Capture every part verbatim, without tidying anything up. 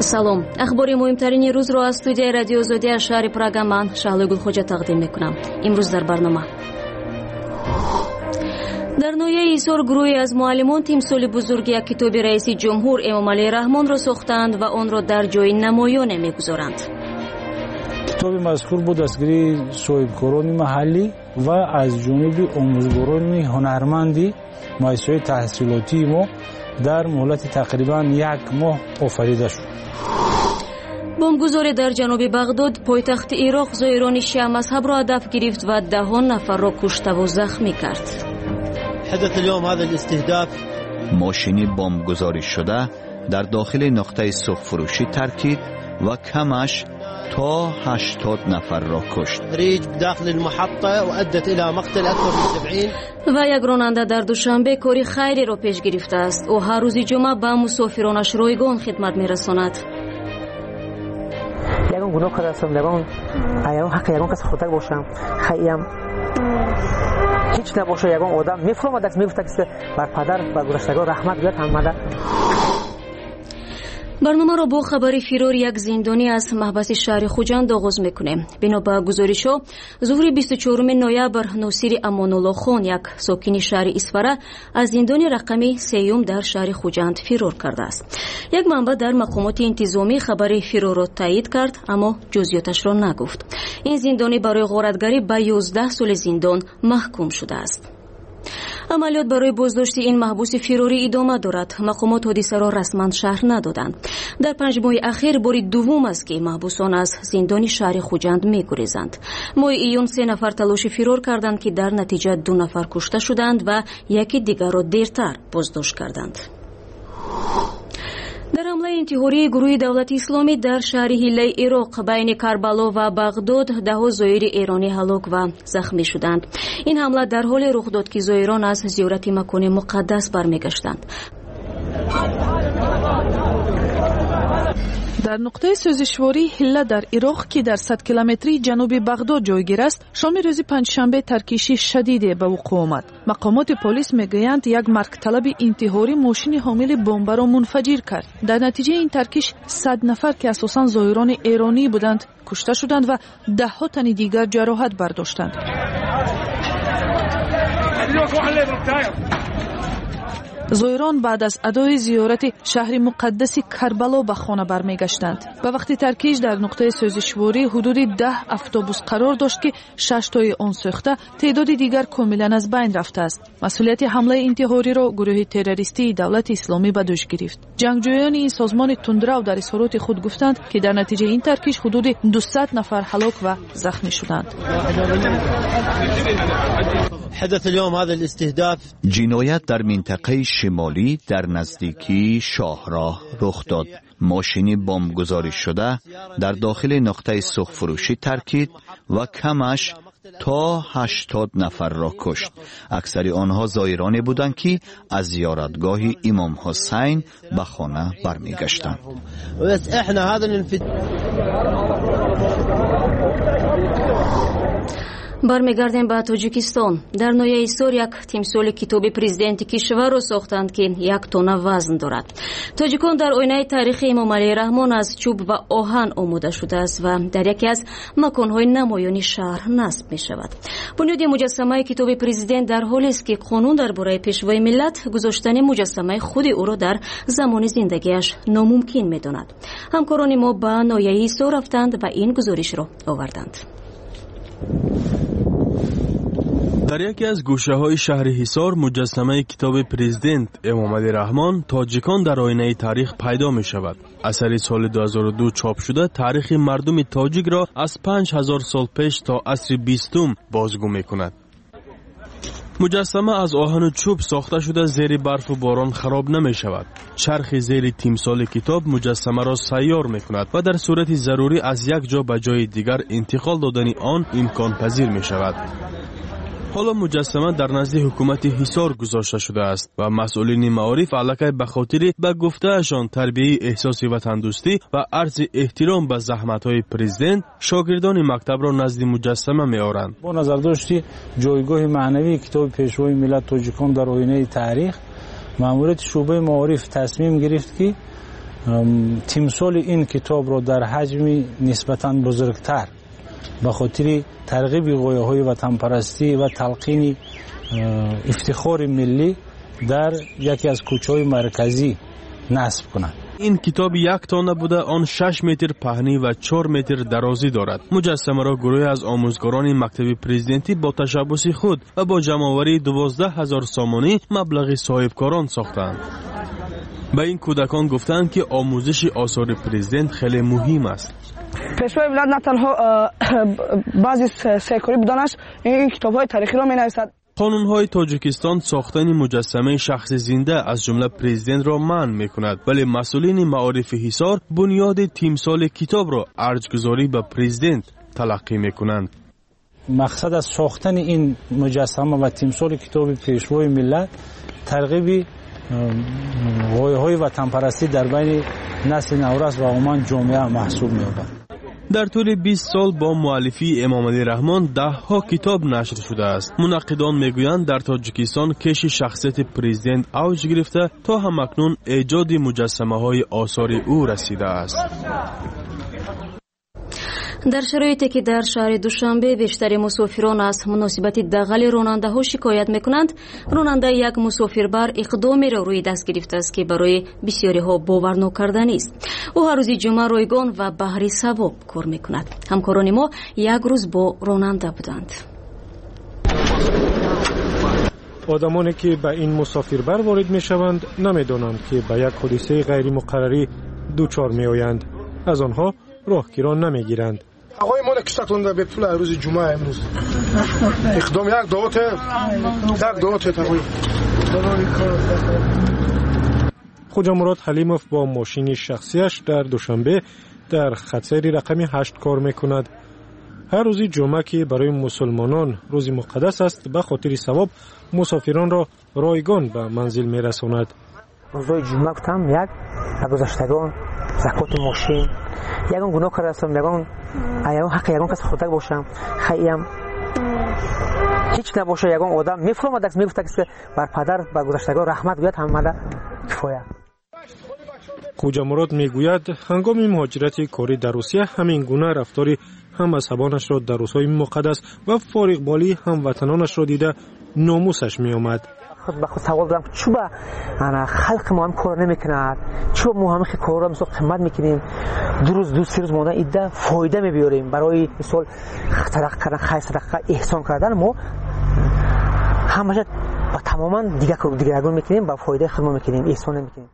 салом. ахбори муҳимтарини рӯзро аз студияи радио Озодия шаҳри Прага ман Шаҳлои Гулхоҷа тақдим мекунам. имрӯз дар барнома дар ноҳияи Ҳисор гурӯҳе аз муаллимон тимсоли бузурги як китоби раиси ҷумҳур Эмомалии Раҳмонро сохтанд ва онро дар ҷои намоёне мегузоранд. китоби мазкур бо дастгирии соҳибкорони маҳаллӣ ва аз ҷониби омӯзгорони ҳунарманди муассисаҳои таҳсилотии мо дар муҳлати тақрибан як моҳ офарида шуд. бомбгузоре дар ҷануби Бағдод пойтахти Ироқ зоирони шиа мазҳабро ҳадаф гирифт ва даҳон нафарро куштаву захмӣ кард. мошини бомбгузоришшуда дар дохили нуқтаи сӯхтфурӯшӣ таркид ва камаш то ҳаштод нафарро кушт. ва як ронанда дар душанбе кори хайреро пеш гирифтааст. ӯ ҳар рӯзи ҷумъа ба мусофиронаш ройгон хидмат мерасонад. ягон гуноҳ кардастам, ягон ягон ҳаққи ягон кас хотак бошам, хаям ҳеч набоша. ягон одам мефаҳмад, мегуфта ки бар падар бар гузаштагон раҳмат гӯяд ҳамада. барномаро бо хабари фирори як зиндонӣ аз маҳбаси шаҳри Хуҷанд оғоз мекунем. бино ба гузоришҳо, зуҳри бисту чорум ноябр Носири Амонуллохон, як сокини шаҳри Исфара, аз зиндони рақами сеюм дар шаҳри Хуҷанд фирор кардааст. як манбаъ дар мақомоти интизомӣ хабари фирорро таъид кард, аммо ҷузъиёташро нагуфт. ин зиндонӣ барои ғоратгарӣ ба ёздаҳ соли зиндон маҳкум шудааст. амалиёт барои боздошти ин маҳбуси фирорӣ идома дорад. мақомот ҳодисаро расман шаҳр надоданд. дар панҷ моҳи ахир бори дуввум аст ки маҳбусон аз зиндони шаҳри Хуҷанд мегурезанд. моҳи июн се нафар талоши фирор карданд ки дар натиҷа ду нафар кушта шуданд ва яки дигарро дертар боздошт карданд. дар ҳамлаи интиҳории гурӯҳи давлати исломӣ дар шаҳри Ҳиллаи Ироқ байни Карбало ва Бағдод даҳо зоири эронӣ ҳалок ва захмӣ шуданд. ин ҳамла дар ҳоле рух дод ки зоирон аз зиёрати макони муқаддас бармегаштанд. дар нуқтаи сӯзишвории Ҳилла дар Ироқ ки дар сад километри ҷануби Бағдод ҷойгир аст, шоми рӯзи панҷшанбе таркиши шадиде ба вуқӯъ омад. мақомоти полис мегӯянд як маркталаби интиҳорӣ мошини ҳомили бомбаро мунфаҷир кард. дар натиҷаи ин таркиш сад нафар ки асосан зоирони эронӣ буданд кушта шуданд ва даҳҳо тани дигар ҷароҳат бардоштанд. зоирон баъд аз адои зиёрати шаҳри муқаддаси Карбало ба хона бармегаштанд. ба вақти таркиш дар нуқтаи сӯзишворӣ ҳудуди даҳ автобус қарор дошт ки шаштои он сӯхта, теъдоди дигар комилан аз байн рафтааст. масъулияти ҳамлаи интиҳориро гурӯҳи террористии давлати исломӣ ба дӯш гирифт. ҷангҷӯёни ин созмони тундрав дар изҳороти худ гуфтанд ки дар натиҷаи ин таркиш ҳудуди дусад нафар ҳалок ва захмӣ шуданд. ҷиноят дар минтақаи шимолӣ дар наздикии шоҳроҳ рух дод. мошини бомбгузоришшуда дар дохили нуқтаи сӯхтфурӯшӣ таркид ва камаш то ҳаштод нафарро кушт. аксари онҳо зоироне буданд ки аз зиёратгоҳи имом Ҳусайн ба хона бармегаштанд. бармегардем ба Тоҷикистон. дар ноҳияи Ҳисор як тимсоли китоби президенти кишварро сохтанд ки як тонна вазн дорад. тоҷикон дар оинаи тарихи Эмомалии Раҳмон аз чӯб ва оҳан омода шудааст ва дар яке аз маконҳои намоёни шаҳр насб мешавад. бунёди муҷассамаи китоби президент дар ҳолест ки қонун дар бораи пешвои миллат гузоштани муҷассамаи худи ӯро дар замони зиндагиаш номумкин медонад. ҳамкорони мо ба ноҳияи Ҳисор рафтанд ва ин гузоришро оварданд. дар яке аз гӯшаҳои шаҳри Ҳисор муҷассамаи китоби президент Эмомалии Раҳмон тоҷикон дар оинаи таърих пайдо мешавад. асари соли ду ҳазору ду чоп шуда таърихи мардуми тоҷикро аз панҷ ҳазор сол пеш то асри бистум бозгӯ мекунад. муҷассама аз оҳану чӯб сохта шуда зери барфу борон хароб намешавад. чархи зери тимсоли китоб муҷассамаро сайёр мекунад ва дар сурати зарурӣ аз як ҷо ба ҷои дигар интиқол додани он имконпазир мешавад. ҳоло муҷассама дар назди ҳукумати Ҳисор гузошта шудааст ва масъулини маориф аллакай ба хотири ба гуфтаашон тарбияи эҳсоси ватандӯстӣ ва арзи эҳтиром ба заҳматҳои президент шогирдони мактабро назди муҷассама меоранд. бо назардошти ҷойгоҳи маънавии китоби пешвои миллат тоҷикон дар оинаи таърих, маъмурияти шӯъбаи маориф тасмим гирифт ки تمثال این کتاب را در حجم نسبتاً بزرگتر به خاطر ترغیب غایه‌های وطن پرستی و تلقین افتخار ملی در یکی از کوچه‌های مرکزی نصب کنند. این کتاب یک تانه بوده، آن شش متر پهنی و چهار متر درازی دارد. مجسمه را گروهی از آموزگاران مکتب پرزیدنتی با تشبث خود و با جمع‌آوری دوازده هزار سامانی مبلغ صاحبکاران ساختند. به این کودکان گفتند که آموزش آثار پرزیدنت خیلی مهم است. پیشوای ولایت نه تنها بعضی سیکوری بدانش این کتاب‌های تاریخی را می‌نویسد. قانون‌های تاجیکستان ساختن مجسمه شخص زنده از جمله پرزیدنت را منع می‌کند، ولی مسئولین معارف حصار بنیاد تمثال کتاب را ارج‌گذاری به پرزیدنت تلقی می‌کنند. مقصد از ساختن این مجسمه و تمثال کتاب پیشوای ملت ترغیب غایه‌های وطن پرستی در بین نسل نورس و عموما جامعه محسوب می‌یابد. در طول بیست سال با مؤلفی امام علی رحمان ده ها کتاب نشر شده است. منقدان میگویند در تاجیکستان کش شخصیت پرزیدنت اوج گرفته تا همکنون ایجاد مجسمه های آثار او رسیده است. در شرایطی که در شهر دوشنبه بیشتر مسافران از مناسبت دغل راننده ها شکایت میکنند، راننده یک مسافربر اقدامی را روی دست گرفته است که برای بسیاری ها باور نکردنی است. او هر روز جمعه رایگان و بهره ثواب کار میکند. همکاران ما یک روز با راننده بودند. آدمانی که به این مسافربر وارد میشوند نمیدانند که به یک حادثه غیر مقرری دوچار میآیند. از آنها راهگیران نمیگیرند. آقای ما کشتتون به طول روز جمعه امروز اقدام یک دعوت یک دعوت آقای خوجا مراد حلیموف با ماشین شخصیش در دوشنبه در خطسیر رقم هشت کار میکند. هر روز جمعه که برای مسلمانان روز مقدس است، به خاطر ثواب مسافران را رایگان به منزل میرساند. روزهای جمعه گفتم یک گذشتگان زکات ماشین یگان گناه کرده هستم، یگان یگان حق یگان کس خودک باشم، خییم هیچ نباشه. یگان آدم میفرماد است میگفت که بر پدر بر گذشتگان رحمت گوید، همه کفایه. خوجا مراد میگوید هنگام مهاجرت کاری در روسیه همین گونه رفتاری هم مذهبانش را در روزهای مقدس و فارغ بالی هم وطنانش را دیده ناموسش می آمد. خود به خود سوال دارم چوبا انا خلق ما هم کار نمیکند، چوب ما هم کار را مثلا قیمت میکنیم، دو روز دو سه روز مونده ایده فایده میبیاریم برای مثلا صدقه کردن، خیر صدقه احسان کردن، ما همش با تماما دیگه دیگرگون میکنیم، با فایده خود ما میکنیم، احسان نمیکنیم.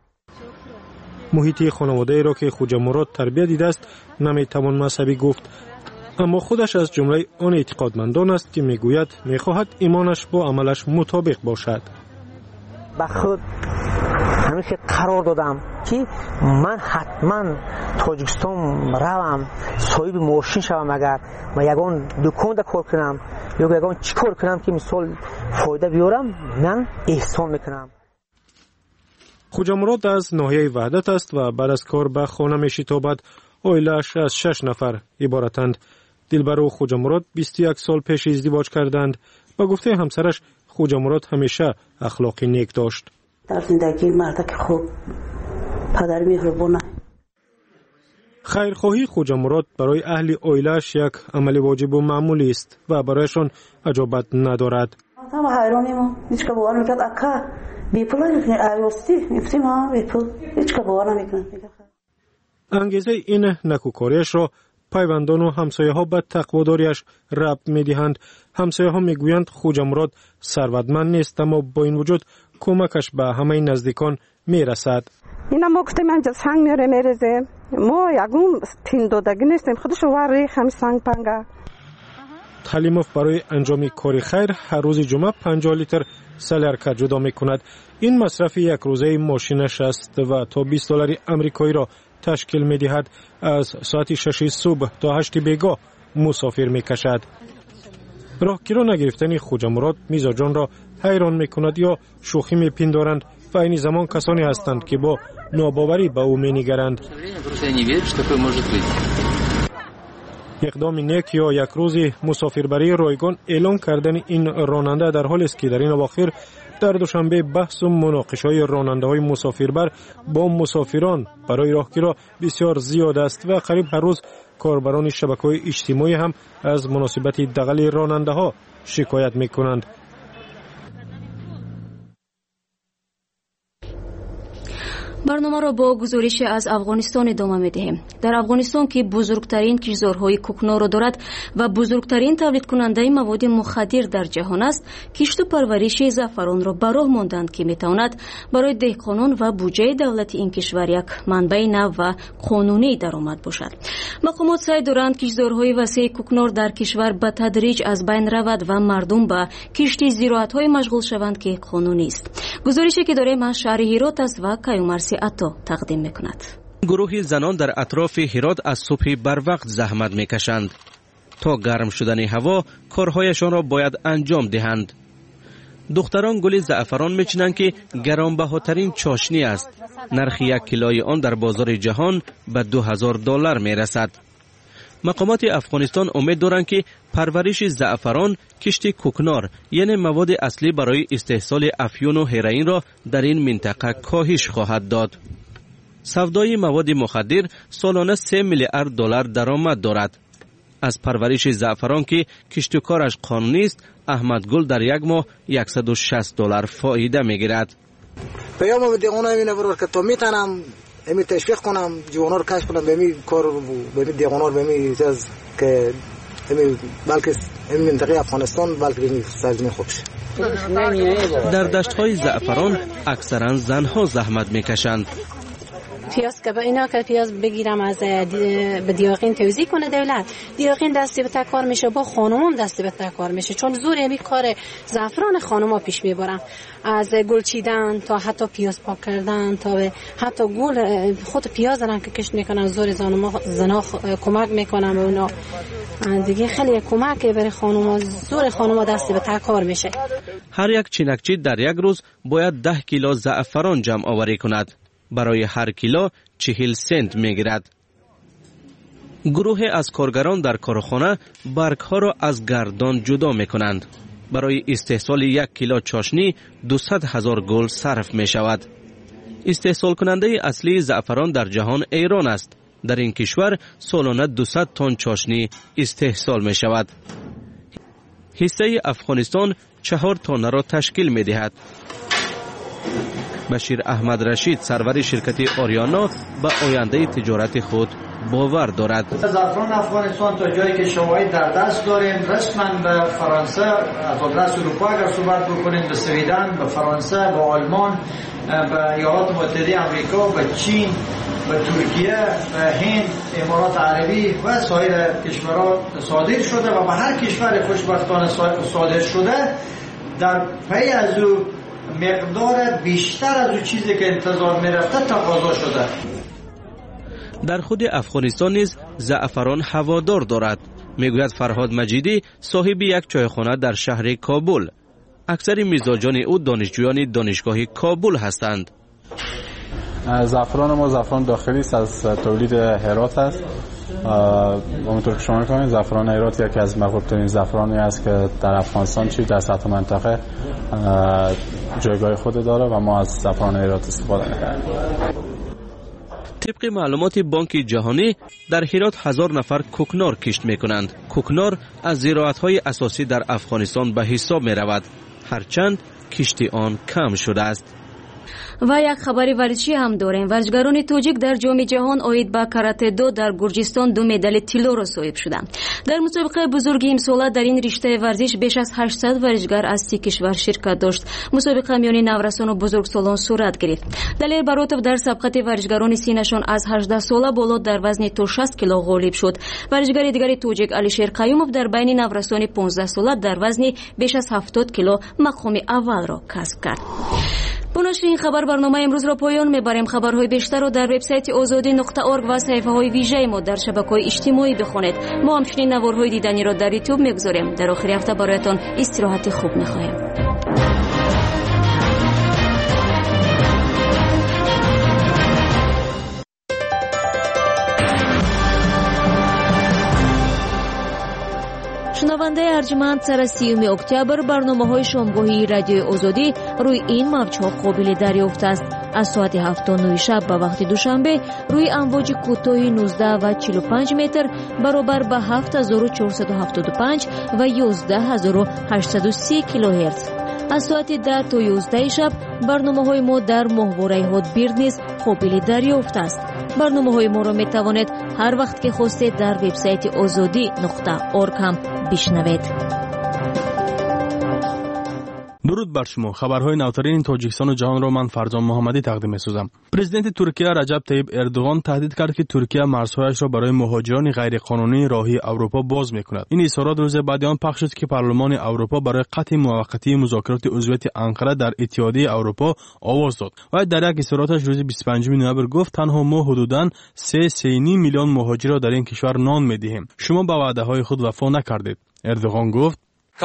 محیط خانواده ای را که خوجا مراد تربیت دیده است نمیتوان مذهبی گفت، اما خودش از جمله آن اعتقادمندان است که میگوید میخواهد ایمانش با عملش مطابق باشد. با خود همیشه قرار دادم که من حتما تاجیکستان روم، صاحب ماشین شوم، اگر و یگان دکان دا کار کنم یا یگان چی کار کنم که مثال فایده بیارم، من احسان میکنم. خوجا مراد از ناحیه وحدت است و بعد از کار به خانه میشتابد. عائله‌اش از شش نفر عبارتند. دلبر و خوجا مراد بیست و یک سال پیش ازدواج کردند. با گفته همسرش خوجا مراد همیشه اخلاقی نیک داشت. در زندگی مرد که خوب، پدر مهربان. خیرخواهی خوجا مراد برای اهل عائله‌اش یک عمل واجب و معمولی است و برایشان عجابت ندارد. ما حیرانیم، هیچ که باور نمی‌کنه اکا بی پول نمی‌کنه، ایوستی می‌فتیم ما بی پول، هیچ که باور نمی‌کنه. انگیزه این نکوکاریش را پیوندان و همسایه ها به تقواداریش ربط می دهند. همسایه ها می گویند خوجا مراد ثروتمند نیست، اما با این وجود کمکش به همه نزدیکان می رسد. اینا ما گفتیم اینجا سنگ میاره میرزه، ما یکون تین دادگی نیستیم، خودش وری خمی سنگ پنگه. حلیموف برای انجام کاری خیر هر روز جمعه پنجاه لیتر سلرکه جدا می کند. این مصرف یک روزه ماشینش است و تا بیست دلار امریکایی را تشکیل می دهد. از ساعت شش صبح تا هشت بیگاه مسافر می کشد. راهگیران نگرفتن خوجا مراد میزا جان را حیران می کند یا شوخی می پندارند و این زمان کسانی هستند که با ناباوری به او می نگرند. اقدام نیک یا یک روزی مسافربری رایگان اعلان کردن این راننده در حالی است که در این اواخر در دوشنبه بحث و مناقشه‌های راننده‌های مسافربر با مسافران برای راهگیری بسیار زیاد است و قریب هر روز کاربران شبکه‌های اجتماعی هم از مناسبت دغل راننده‌ها شکایت می‌کنند. برنامه را با گزارش از افغانستان ادامه می‌دهیم. در افغانستان که بزرگترین کشتزارهای کوکنار را دارد و بزرگترین تولید کننده مواد مخدر در جهان است، کشت و پرورش زعفران را به راه ماندند که می‌تواند برای دهقانان و بودجه دولت این کشور یک منبع نو و قانونی درآمد باشد. مقامات سعی دارند کشتزارهای وسیع کوکنار در کشور به تدریج از بین رود و مردم به کشت زراعت‌های مشغول شوند که قانونی است. گزارشی که داریم از شهر هرات است و کیومرثی عطا تقدیم میکند. گروه زنان در اطراف هرات از صبح بر وقت زحمت میکشند. تا گرم شدن هوا کارهایشان را باید انجام دهند. دختران گل زعفران میچینند که گرانبهاترین چاشنی است. نرخ یک کیلوی آن در بازار جهان به دو هزار دلار میرسد. مقامات افغانستان امید دارند که پرورش زعفران، کشت کوکنار یعنی مواد اصلی برای استحصال افیون و هروئین را در این منطقه کاهش خواهد داد. سودای مواد مخدر سالانه سه میلیارد دلار درآمد دارد. از پرورش زعفران که کشت و کارش قانونی است، احمد گل در یک ماه صد و شصت دلار فایده میگیرد. پیام دیگونه اینه برای که تو میتونم امی تشویق کنم جوانان رو کشف کنم به می کار به می دیوانار به می از که امی بلکه امی منطقه افغانستان بلکه به می سرزمین خوبش. در دشت‌های زعفران اکثرا زنها زحمت میکشند. پیاز که با اینا که پیاز بگیرم از به دیاقین توزیع کنه دولت، دیاقین دستی به تکار میشه، با خانومم دستی به تکار میشه، چون زور امی کار زعفران خانوما پیش میبرم، از گل چیدن تا حتی پیاز پاک کردن تا به حتی گل خود پیاز هم که کشت میکنن، زور زنما زنا کمک میکنن به اونا دیگه، خیلی کمک برای خانوما، زور خانوما دستی به تکار میشه. هر یک چینکچی در یک روز باید ده کیلو زعفران جمع آوری کند. برای هر کیلو چهل سنت میگیرد. گروه از کارگران در کارخانه برگ ها را از گردان جدا میکنند. برای استحصال یک کیلو چاشنی دویست هزار گل صرف می شود. استحصال کننده اصلی زعفران در جهان ایران است. در این کشور سالانه دویست تن چاشنی استحصال می شود. حصه افغانستان چهار تن را تشکیل می دهد. بشیر احمد رشید سرور شرکت آریانا به آینده تجارت خود باور دارد. زعفران افغانستان تا جایی که شواهد در دست داریم رسما به فرانسه، از آدرس اروپا اگر صحبت بکنیم، به سویدن، به فرانسه، به آلمان، به ایالات متحده آمریکا، به چین، به ترکیه، به هند، امارات عربی و سایر کشورها صادر شده و به هر کشور خوشبختانه صادر شده در پی از او مقدار بیشتر از اون چیزی که انتظار میرفته تقاضا شده. در خود افغانستان نیز زعفران هوادار دارد. میگوید فرهاد مجیدی صاحب یک چایخانه در شهر کابل. اکثر مزاجان او دانشجویان دانشگاه کابل هستند. زعفران ما زعفران داخلی است، از تولید هرات است. همونطور که شما می‌فهمید زعفران هرات یکی از مقبول‌ترین زعفرانی است که در افغانستان چی در سطح منطقه جایگاه خود داره و ما از زعفران هرات استفاده می‌کنیم. طبق معلومات بانک جهانی در هرات هزار نفر کوکنار کشت می‌کنند. کوکنار از زراعت‌های اساسی در افغانستان به حساب می‌رود، هرچند کشت آن کم شده است. و یک خبری ورزشی هم داریم. ورزشکاران تاجیک در جام جهان اید به کاراته دو در گرجستان دو مدال طلا را صاحب شدند. در مسابقه بزرگ امسال در این رشته ورزش بیش از هشتصد ورزشکار از سی کشور شرکت داشت. مسابقه میان نورسان و بزرگسالان صورت گرفت. دلیر براتوف در سبقت ورزشکاران سینه‌شان از هجده ساله بالا در وزن تا شصت کیلو غالب شد. ورزشکار دیگر تاجیک علیشیر قیوموف در بین نورسان پانزده ساله در وزن بیش از هفتاد کیلو مقام اول را کسب کرد. با نشر این خبر برنامه امروز را پایان میبریم. خبرهای بیشتر را در وبسایت آزادی نقطه اورگ و صفحه های ویژه ما در شبکه‌های اجتماعی بخوانید. ما همچنین نوارهای دیدنی را در یوتیوب میگذاریم. در آخر هفته برایتان استراحت خوب میخواهیم. шунавандаи арҷманд сара сиюми октябр барномаҳои шомгоҳии радиои озодӣ рӯи ин мавҷҳо қобили дарёфт аст. аз соати ҳафту нӯи шаб ба вақти душанбе рӯи амвоҷи кӯтоҳи нуздаҳ ва чилу панҷ метр баробар ба ҳафт ҳазору чорсаду ҳафтоду панҷ ва ёздаҳ ҳазору ҳаштсаду си килоҳерц. аз соати даҳ то ёздаҳи шаб барномаҳои мо дар моҳвораи ҳотбирд низ қобили дарёфт аст. барномаҳои моро метавонед ҳар вақт ки хостед дар вебсайти озодӣ нуқта орг ҳам бишнавед. дуруд бар шумо. хабарҳои навтарини тоҷикистону ҷаҳонро ман Фарзон Муҳаммадӣ тақдим месозам. Президенти Туркия Раҷаб Таyyip Эрдоғон таҳдид кард ки Туркия марзҳояшро барои муҳоҷирони ғайриқонунӣ роҳи Аврупо боз мекунад. ин изҳорот рӯзе баъди он пахш шуд ки парлумони Аврупо барои қатъи муваққатии музокироти узвияти Анқара дар Иттиҳодияи Аврупо овоз дод. вай дар як изҳороташ рӯзи бисту панҷуми ноябр гуфт: танҳо мо ҳудудан се се ним миллион муҳоҷирро дар ин кишвар нон медиҳем. шумо ба ваъдаҳои худ вафо накардед. Эрдоғон гуфт: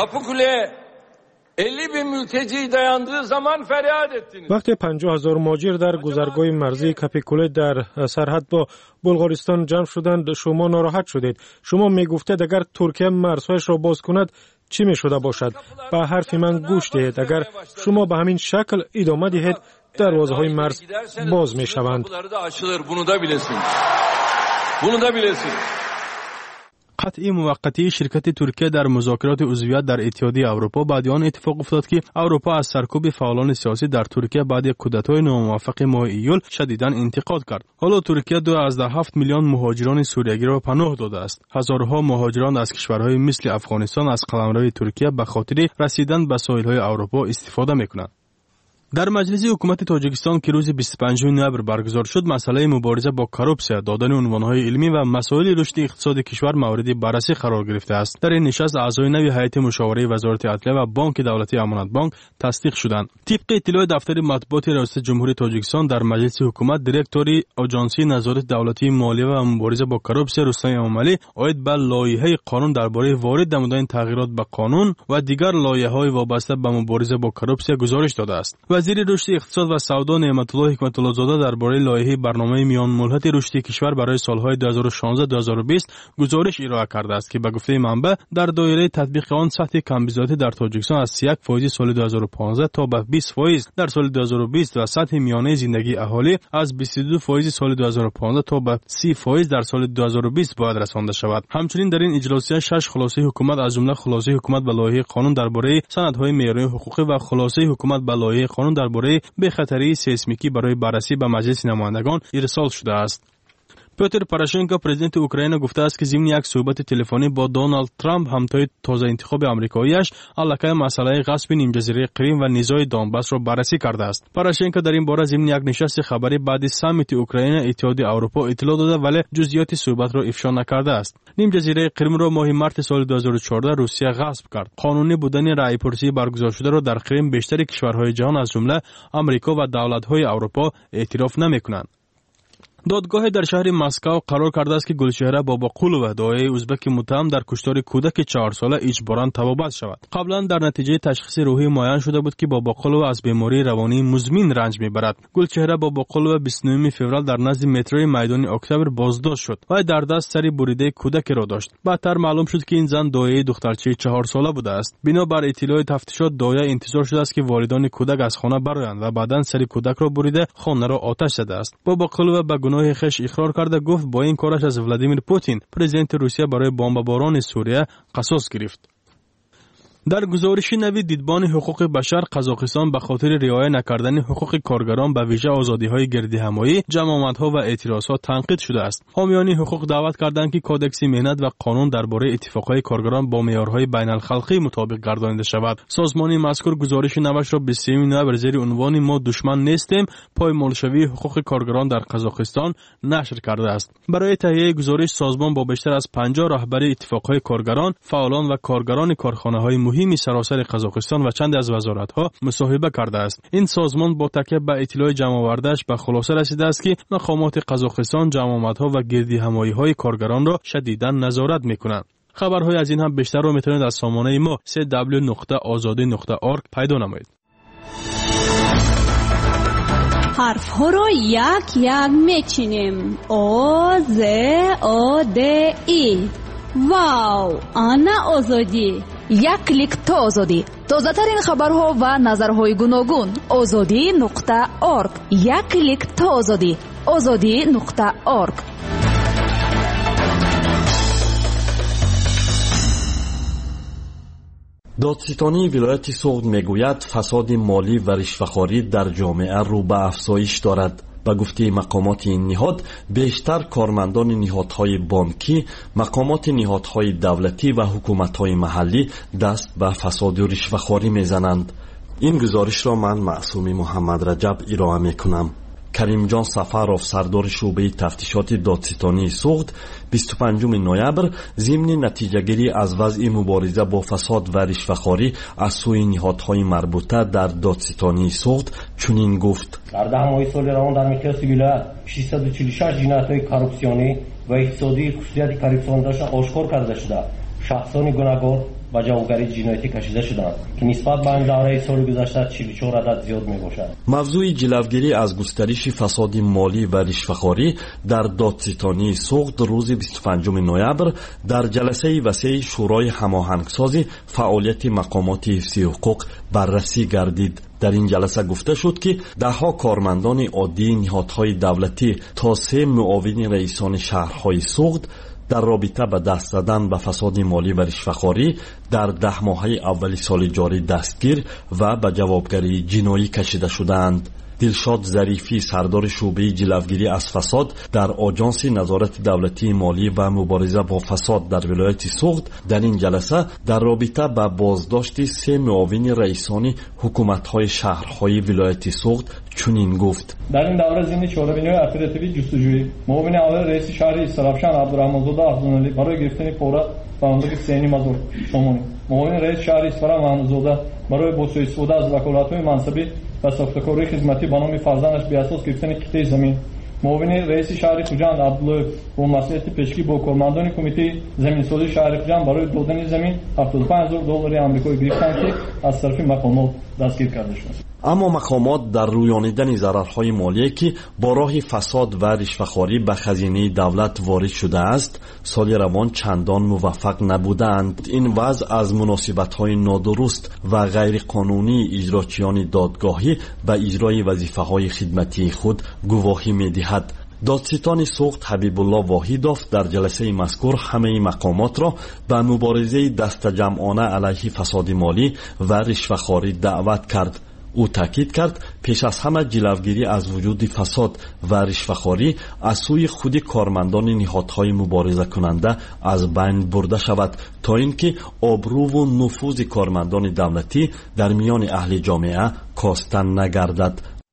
вақте панҷоҳ ҳазор муҳоҷир дар гузаргоҳи марзии Капикуле дар сарҳад бо Булғористон ҷамъ шуданд, шумо нороҳат шудед. шумо мегуфтед агар Туркия марзҳояшро боз кунад чӣ мешуда бошад? ба ҳарфи ман гӯш диҳед. агар шумо ба ҳамин шакл идома диҳед, дарвозаҳои марз боз мешаванд. қатъи муваққатии ширкати Туркия дар музокироти узвият дар Иттиҳодияи Аврупо баъди он иттифоқ уфтод ки Аврупо аз саркӯби фаъолони сиёсӣ дар Туркия баъди кӯдатҳои номуваффақи моҳи июл шадидан интиқод кард. ҳоло Туркия ду азда ҳафт миллион муҳоҷирони суриягиро паноҳ додааст. ҳазорҳо муҳоҷирон аз кишварҳои мисли Афғонистон аз қаламрои Туркия ба хотири расидан ба соҳилҳои Аврупо истифода мекунанд. дар маҷлиси ҳукумати Тоҷикистон ки рӯзи бисту панҷуми ноябр баргузор шуд, масъалаи мубориза бо коррупсия, додани унвонҳои илмӣ ва масоили рушди иқтисоди кишвар мавриди баррасӣ қарор гирифтааст. дар ин нишаст аъзои нави ҳайати мушовараи вазорати адлия ва бонки давлатии амонатбонк тасдиқ шуданд. тибқи иттилои дафтари матбуоти риёсати ҷумҳурии Тоҷикистон дар маҷлиси ҳукумат, директори Оҷонсии назорати давлатии молия ва мубориза бо коррупсия Рустам Эмомалӣ оид ба лоиҳаи қонун дар бораи ворид намудани тағйирот ба қонун ва дигар лоиҳаҳои вобаста ба мубориза бо коррупсия гузориш додааст. вазири рушди иқтисод ва савдо Неъматулло Ҳикматуллозода дар бораи лоиҳаи барномаи миёнмулҳати рушди кишвар барои солҳои ду ҳазору шонздаҳ - ду ҳазору бист гузориш ироа кардааст ки ба гуфтаи манбаъ дар доираи татбиқи он сатҳи камбизоатӣ дар Тоҷикистон аз си як фоизи соли ду ҳазору понздаҳ то ба бист фоиз дар соли ду ҳазору бист ва сатҳи миёнаи зиндагии аҳолӣ аз бисту ду фоизи соли ду ҳазору понздаҳ то ба си фоиз дар соли ду ҳазору бист бояд расонда шавад. ҳамчунин дар ин иҷлосия шаш хулосаи ҳукумат, аз ҷумла хулосаи ҳукумат ба лоиҳаи қонун дар бораи санадҳои меъёрии ҳуқуқӣ ва хулосаи ҳукумат ба лоиҳаи қонун дар бораи бехатарии сейсмикӣ барои баррасӣ ба маҷлиси намояндагон ирсол шудааст. Петр Порошенко, президенти Украина, гуфтааст ки зимни як суҳбати телефонӣ бо Доналд Трамп, ҳамтои тозаинтихоби амрикоияш, аллакай масъалаи ғасби нимҷазираи Қрим ва низои Донбассро баррасӣ кардааст. Порошенко дар ин бора зимни як нишасти хабарӣ баъди саммити Украина Иттиҳоди Аврупо иттилоъ дода, вале ҷузъиёти суҳбатро ифшо накардааст. нимҷазираи Қримро моҳи марти соли ду ҳазору чордаҳ Русия ғасб кард. қонунӣ будани раъйпурсии баргузоршударо дар Қрим бештари кишварҳои ҷаҳон, аз ҷумла Амрико ва давлатҳои Аврупо эътироф намекунанд. додгоҳе дар шаҳри Москав қарор кардааст ки Гулчеҳра Бобоқулова, дояи узбеки муттаҳам, дар куштори кӯдаки чаҳорсола иҷборан табобат шавад. қаблан дар натиҷаи ташхиси рӯҳӣ муайян шуда буд ки Бобоқулова аз бемории равонии музмин ранҷ мебарад. Гулчеҳра Бобоқулова бисту нӯюми феврал дар назди метрои майдони Октябр боздошт шуд. вай дар даст сари буридаи кӯдакеро дошт. баъдтар маълум шуд ки ин зан дояи духтарчаи чаҳорсола будааст. бино бар иттилои тафтишот, доя интизор шудааст ки волидони кӯдак аз хона бароянд ва баъдан сари кӯдакро бурида хонаро оташ задааст. Бобоқулова ба гуноҳи хеш иқрор карда гуфт бо ин кораш аз Владимир Путин, президенти Русия, барои бомбаборони Сурия қасос гирифт. дар гузориши нави дидбони ҳуқуқи башар, Қазоқистон ба хотири риоя накардани ҳуқуқи коргарон ба вижа озодиҳои гирдиҳамоӣ, ҷамоматҳо ва эътирозҳо танқид шудааст. ҳомиёни ҳуқуқ даъват карданд ки кодекси меҳнат ва қонун дар бораи иттифоқҳои коргарон бо меъёрҳои байналхалқӣ мутобиқ гардонида шавад. созмони мазкур гузориши навашро бисту сеюми ноябр зери унвони «Мо душман нестем, поймолшавии ҳуқуқи коргарон дар Қазоқистон» нашр кардааст. барои таҳияи гузориш, созмон бо бештар аз панҷоҳ раҳбари иттифоқҳои коргарон, фаъолон ва коргарони корхонаҳои муҳими саросари Қазоқистон ва чанде аз вазоратҳо мусоҳиба кардааст. ин созмон бо такя ба иттилои ҷамъовардааш ба хулоса расидааст ки мақомоти Қазоқистон ҷамоматҳо ва гирдиҳамоиҳои коргаронро шадидан назорат мекунанд. хабарҳои аз ин ҳам бештарро метавонед аз сомонаи мо си дабл ю нуқта озодӣ нуқта орг пайдо намоед. ҳарфҳоро як як мечинем. о зе о д и вау, ана озодӣ. як клик то озодӣ. тозатарин хабарҳо ва назарҳои гуногун. озодӣ нуқта орг. як клик то озодӣ. озодӣ нуқта орг. додситонии вилояти суғд мегӯяд фасоди молӣ ва ришвахорӣ дар ҷомеа рӯ ба афзоиш дорад. ба гуфтаи мақомоти ин ниҳод, бештар кормандони ниҳодҳои бонкӣ, мақомоти ниҳодҳои давлатӣ ва ҳукуматҳои маҳаллӣ даст ба фасоду ришвахорӣ мезананд. ин гузоришро ман маъсуми муҳаммадраҷаб ироа мекунам. каримҷон сафаров, сардори шуъбаи тафтишоти додситонии суғд, бисту панҷуми ноябр зимни натиҷагирӣ аз вазъи мубориза бо фасод ва ришвахорӣ аз сӯи ниҳодҳои марбута дар додситонии суғд чунин гуфт: дар даҳ моҳи соли равон дар миқёси вилоят шишсаду чилу шаш ҷиноятҳои коррупсионӣ ва иқтисодии хусусияти коррупсиондошро ошкор карда шуда, шахсони гунаҳгор ба ҷавобгарии ҷиноятӣ кашида шуданд, ки нисбат ба ин давраи соли гузашта чилу чор адад зиёд мебошад. мавзӯи ҷилавгирӣ аз густариши фасоди молӣ ва ришвахорӣ дар додситонии суғд рӯзи бисту панҷуми ноябр дар ҷаласаи васеъи шӯрои ҳамоҳангсози фаъолияти мақомоти ҳифзи ҳуқуқ баррасӣ гардид. дар ин ҷаласа гуфта шуд, ки даҳҳо кормандони оддии ниҳодҳои давлатӣ то се муовини раисони шаҳрҳои суғд дар робита ба даст задан ба фасоди молӣ ва ришвахорӣ дар даҳмоҳаи аввали соли ҷорӣ дастгир ва ба ҷавобгарии ҷиноӣ кашида шудаанд. дилшод зарифӣ, сардори шуъбаи ҷилавгирӣ аз фасод дар оҷонси назорати давлатии молӣ ва мубориза бо фасод дар вилояти суғд, дар ин ҷаласа дар робита ба боздошти се муовини раисони ҳукуматҳои шаҳрҳои вилояти суғд чунин гуфт: дар ин давра зимни чорабиниҳои оперативии ҷустуҷӯӣ муовини аввали раиси шаҳри Сарабшан Абдураҳмонзода Афзуналӣ барои гирифтани пора ба мамлакати сеюни мазур Шомонӣ, муовини раиси шаҳри Исфара Маҳмудзода барои бо сӯистифода аз ваколатҳои мансабӣ ва софтакории хизматӣ ба номи фарзандаш беасос гирифтани қиттаи замин, муовини раиси шаҳри Хуҷанд Абдуллоев бо масъулияти пешгӣ бо кормандони кумитаи заминсозии шаҳри Хуҷанд барои додани замин ҳафтоду панҷ ҳазор доллари амрикоӣ гирифтанд, ки аз тарафи мақомот дастгир карда шуданд. аммо мақомот дар рӯёнидани зарарҳои молие ки бо роҳи фасод ва ришвахорӣ ба хазинаи давлат ворид шудааст, соли равон чандон муваффақ набуданд. ин вазъ аз муносибатҳои нодуруст ва ғайриқонунии иҷрочиёни додгоҳӣ ба иҷрои вазифаҳои хидматии худ гувоҳӣ медиҳад. додситони суғд Ҳабибулло Воҳидов дар ҷаласаи мазкур ҳамаи мақомотро ба муборизаи дастаҷамъона алайҳи фасоди молӣ ва ришвахорӣ даъват кард. ӯ таъкид кард, пеш аз ҳама ҷилавгирӣ аз вуҷуди фасод ва ришвахорӣ аз сӯи худи кормандони ниҳодҳои муборизакунанда аз байн бурда шавад, то ин ки обрӯву нуфузи кормандони давлатӣ дар миёни аҳли ҷомеа коста нагардад.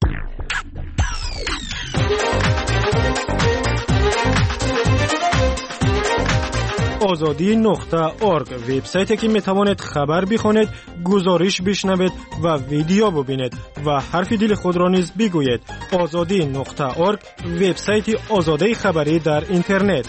озодӣ нуқта орг вебсайте ки метавонед хабар бихонед, гузориш бишнавед ва видео бубинед ва ҳарфи дили худро низ бигӯед. озодӣ нуқта орг вебсайти озодаи хабарӣ дар интернет.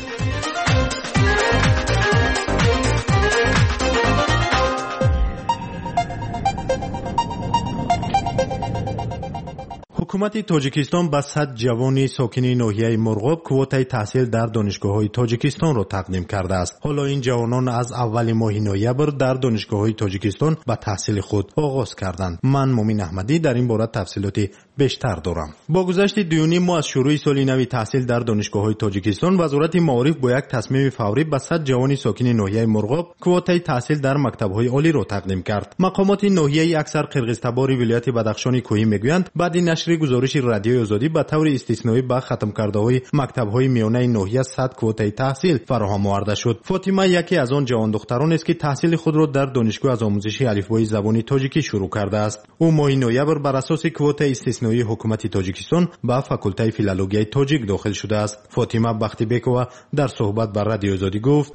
ҳукумати тоҷикистон ба сад ҷавони сокини ноҳияи Мурғоб квотаи таҳсил дар донишгоҳҳои тоҷикистонро тақдим кардааст. ҳоло ин ҷавонон аз аввали моҳи ноябр дар донишгоҳҳои тоҷикистон ба таҳсили худ оғоз карданд. ман Муъмин Аҳмадӣ дар ин бора тафсилоти бештар дорам. бо гузашти дуюним моҳ аз шурӯи соли нави таҳсил дар донишгоҳҳои тоҷикистон, вазорати маориф бо як тасмими фаврӣ ба сад ҷавони сокини ноҳияи Мурғоб квотаи таҳсил дар мактабҳои олиро тақдим кард. мақомоти ноҳияи аксар қирғизтабори вилояти Бадахшони кӯҳӣ мегӯянд, баъди нашри гузориши радиои озодӣ ба таври истисноӣ ба хатмкардаҳои мактабҳои миёнаи ноҳия сад квотаи таҳсил фароҳам оварда шуд. Фотима яке аз он ҷавондухтароне ки таҳсили худро дар донишгоҳ аз омӯзиши алифбои забони тоҷикӣ шурӯъ кардааст. ӯ моҳи ноябр бар асоси квотаи истисноии ҳукумати Тоҷикистон ба факултаи филологияи тоҷик дохил шудааст. Фотима Бахтибекова дар суҳбат ба радиои озодӣ гуфт: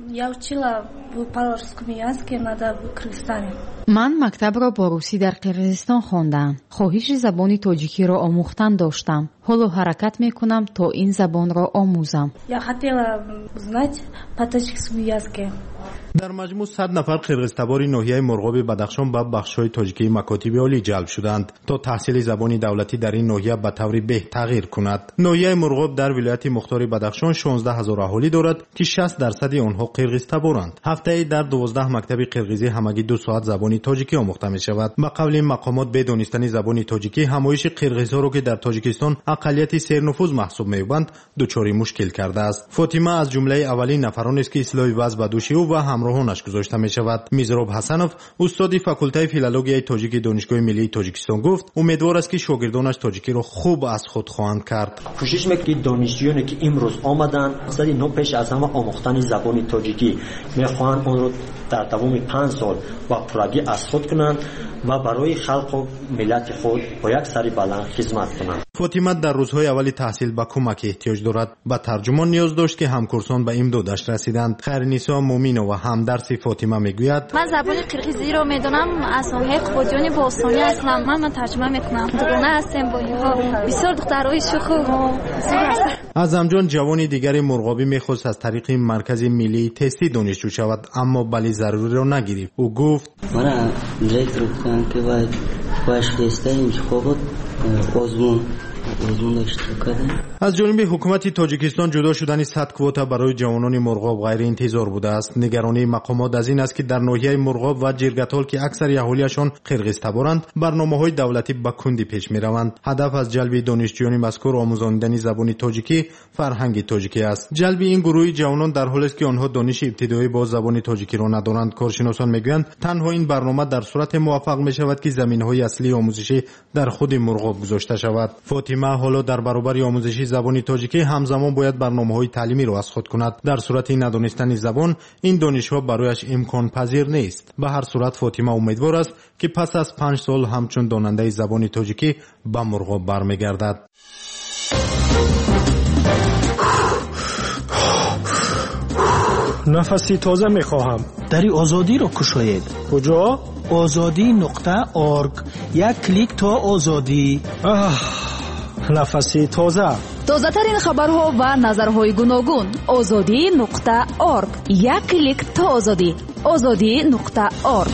ман мактабро бо русӣ дар Қирғизистон хондам. хоҳиши забони тоҷикиро омӯхтан доштам. ҳоло ҳаракат мекунам то ин забонро омӯзам. در مجموع صد نفر قرغیزتبار ناحیه مرغاب بدخشان به بخش‌های تاجیکی مکاتب عالی جلب شدند تا تحصیل زبان دولتی در این ناحیه به طور بهتر تغییر کند. ناحیه مرغاب در ولایت مختار بدخشان شانزده هزار اهالی دارد که شصت درصد آنها قرغیزتبارند. هفته‌ای در دوازده مکتب قرغیزی همگی دو ساعت زبان تاجیکی آموخته می شود. به قول مقامات به دانستن زبان تاجیکی همایش قرغیزها را که در تاجیکستان اقلیت سرنفوذ محسوب می‌باشند دچار مشکل کرده است. فاطمه از جمله اولین نفران است که اصلاح وضع به دوش او و همراهانش گذاشته می شود. میزراب حسنوف استاد فاکولته فیلولوژی تاجیک دانشگاه ملی تاجیکستان گفت امیدوار است که شاگردانش تاجیکی را خوب از خود خواهند کرد. کوشش میکنیم دانشجویانی که امروز آمدن مقصد نو پیش از همه آموختن زبان تاجیکی میخواهند آن را در دوام پنج سال با پرگی از خود کنند و برای خلق و ملت خود با یک سری بلند خدمت کنند. فاطمه در روزهای اول تحصیل به کمک احتیاج دارد. با ترجمان نیاز داشت که همکورسان به امدادش رسیدند. خیرنسا مومینو و همدرس فاطمه میگوید من زبان قرغیزی رو میدونم، اسامی خودیان باستانی هستم. من من ترجمه میکنم. دوگانه هستم با اینها. بسیار دخترای شوخ و زور هستند. اعظمجان جوانی دیگری مرغابی میخواست از طریق مرکز ملی تستی دانشجو شود اما بلی ضروری را نگرفت. او گفت من دیرکتور گفتم که باید باش تست انتخابات آزمون از جانب حکومت تاجیکستان جدا شدن صد کوتا برای جوانان مرغاب غیر انتظار بوده است. نگرانی مقامات از این است که در ناحیه مرغاب و جرگتال که اکثر اهالیشان قرغیزتبارند برنامه‌های دولتی به کندی پیش می‌روند. هدف از جلب دانشجویان مذکور آموزاندن زبان تاجیکی فرهنگ تاجیکی است. جلب این گروه جوانان در حالی است که آنها دانش ابتدایی با زبان تاجیکی را ندارند. کارشناسان میگویند تنها این برنامه در صورت موفق می‌شود که زمینه‌های اصلی آموزشی در خود مرغاب گذاشته شود. فاطمه حالا در برابر آموزش زبان تاجیکی همزمان باید برنامه‌های تعلیمی را از خود کند. در صورت ندانستن زبان این دانش‌ها برایش امکان پذیر نیست. به هر صورت فاطمه امیدوار است که پس از پنج سال همچون داننده زبان تاجیکی به مرغاب برمیگردد. نفسی تازه میخواهم. دری آزادی را کشاید. کجا؟ آزادی نقطه آرگ. یک کلیک تا آزادی. نفسی تازه. تازه ترین خبرها و نظرهای گوناگون. آزادی نقطه آرگ. یک کلیک تا آزادی. آزادی نقطه آرگ.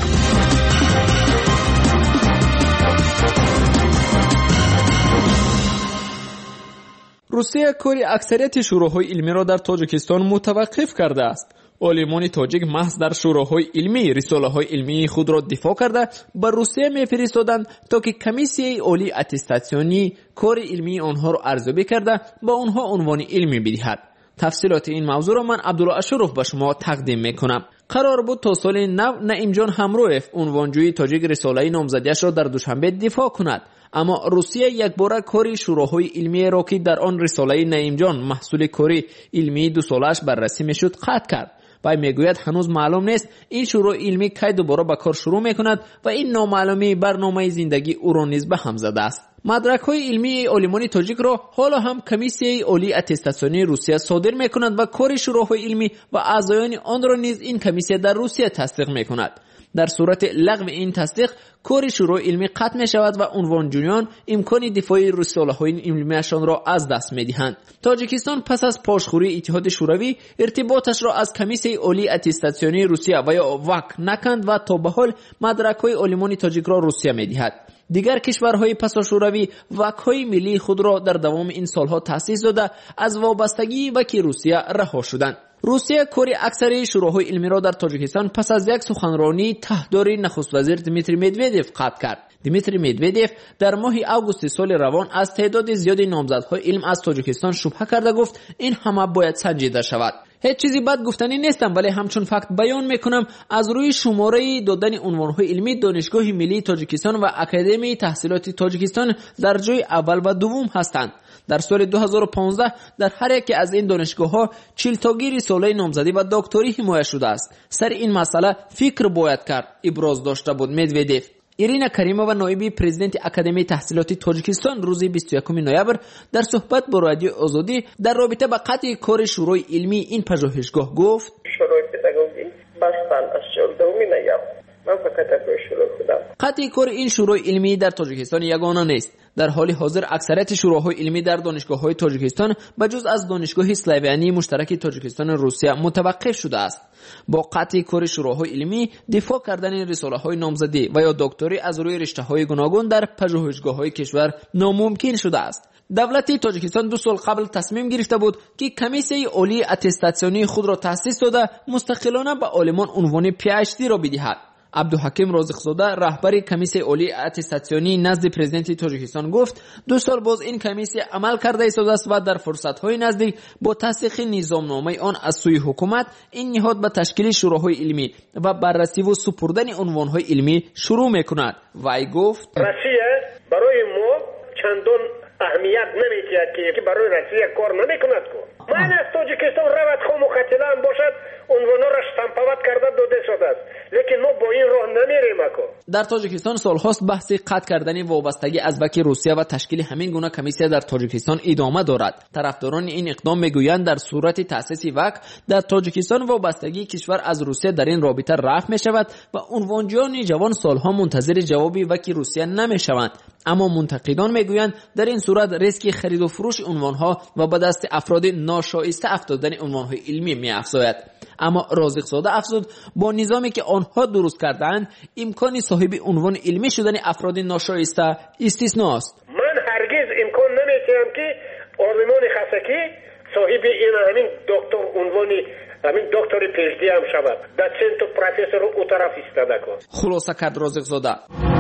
روسیه کاری اکثریت شوراهای علمی را در تاجیکستان متوقف کرده است. عالمان تاجیک محض در شوراهای علمی رساله‌های علمی خود را دفاع کرده به روسیه می‌فرستادند تا که کمیسیه عالی اتستاسیونی کار علمی آنها را ارزیابی کرده با آنها عنوان علمی بدهد. تفصیلات این موضوع را من عبدالله اشرف به شما تقدیم میکنم. قرار بود تا سال نو نعیم جان همرویف عنوانجوی تاجیک رساله نامزدیش را در دوشنبه دفاع کند، اما روسیه یک بار کاری شوراهای علمی را که در آن رساله نعیم جان محصول کاری علمی دو سالش بررسی میشد قطع کرد. و میگوید هنوز معلوم نیست این شورای علمی کی دوباره به کار شروع میکند و این نامعلومی برنامه زندگی او را نیز به هم زده است. مدرک‌های علمی عالمان تاجیک را حالا هم کمیسیه عالی اتستاسیونی روسیه صادر میکند و کار شوراهای علمی و اعضایان آن را نیز این کمیسیه در روسیه تصدیق میکند. در صورت لغو این تصدیق کار شورای علمی قطع می شود و عنوانجویان امکان دفاع رساله‌های علمیشان را از دست می دهند. تاجیکستان پس از پاشخوری اتحاد شوروی ارتباطش را از کمیسیه عالی اتستاسیونی روسیه و یا وک نکند و تا به حال مدرک‌های عالمان تاجیک را روسیه می دهد. دیگر کشورهای پسا شوروی وک‌های ملی خود را در دوام این سالها تأسیس داده از وابستگی وک روسیه رها شدند. روسیه کاری اکثر شوراهای علمی را در تاجیکستان پس از یک سخنرانی تحتداری نخست وزیر دیمیتری مدودوف قطع کرد. دیمیتری مدودوف در ماه آگوست سال روان از تعداد زیادی نامزدهای علم از تاجیکستان شبهه کرده گفت این همه باید سنجیده شود. هیچ چیزی بد گفتنی نیستم، ولی همچون فکت بیان میکنم از روی شماره دادن عنوانهای علمی دانشگاه ملی تاجیکستان و اکادمی تحصیلات تاجیکستان در جای اول و دوم هستند. در سال دو هزار و پانزده در هر یکی از این دانشگاه‌ها چهل تاگیر رساله نامزدی و دکتری حمایت شده است. سر این مسئله فکر باید کرد، ابراز داشته بود مدودوف. ایرینا کریمووا نایب پرزیدنت اکادمی تحصیلات تاجیکستان روز بیست و یکم نوامبر در صحبت با رادیو آزادی در رابطه با قطع کار شورای علمی این پژوهشگاه گفت: شورای پداگوژی بستن از چهاردهم نوامبر من فقط از شروع خودم. قطعی کار این شورای علمی در تاجیکستان یگانه نیست. در حال حاضر اکثریت شوراهای علمی در دانشگاه‌های تاجیکستان بجز از دانشگاه اسلوونی مشترک تاجیکستان روسیه متوقف شده است. با قطع کار شوراهای علمی دفاع کردن رساله‌های نامزدی و یا دکتری از روی رشته‌های گوناگون در پژوهشگاه‌های کشور ناممکن شده است. دولت تاجیکستان دو سال قبل تصمیم گرفته بود که کمیسیون عالی اتستاسیونی خود را تأسیس داده مستقلانه به عالمان عنوان پی اچ دی را بدهد. عبدالحکیم رازقزاده رهبر کمیسیون عالی اتستاسیونی نزد پرزیدنت تاجیکستان گفت دو سال باز این کمیسیون عمل کرده ایستاده است و در فرصت‌های نزدیک با تصدیق نظامنامه آن از سوی حکومت این نهاد به تشکیل شوراهای علمی و بررسی و سپردن عنوان‌های علمی شروع می‌کند. وی گفت روسیه برای ما چندان اهمیت نمی‌دهد که برای روسیه کار نمی‌کند کو. من از تاجیکستان روت خو مقتله هم باشد عنوانا را شتامپاوت کرده داده شده است، لیکن ما با این راه نمیریم اکو. در تاجیکستان سالهاست بحث قطع کردن وابستگی از بک روسیه و تشکیل همین گونه کمیسیون در تاجیکستان ادامه دارد. طرفداران این اقدام میگویند در صورت تأسیس وک در تاجیکستان وابستگی کشور از روسیه در این رابطه رفع می شود و عنوانجویان جوان سالها منتظر جوابی وک روسیه نمی شوند. اما منتقدان میگویند در این صورت ریسک خرید و فروش عنوانها و به دست افراد ناشایسته افتادن عنوانهای علمی می افزاید. اما رازقزاده افزود با نظامی که آنها درست کردند امکان صاحب عنوان علمی شدن افراد ناشایسته استثناست. من هرگز امکان نمی‌دهم که آرمان خسکی صاحب این همین دکتر عنوانی همین دکتر پی اچ دی هم شود. دسنت پروفسور او طرف ایستاده کن. خلاصه کرد رازقزاده.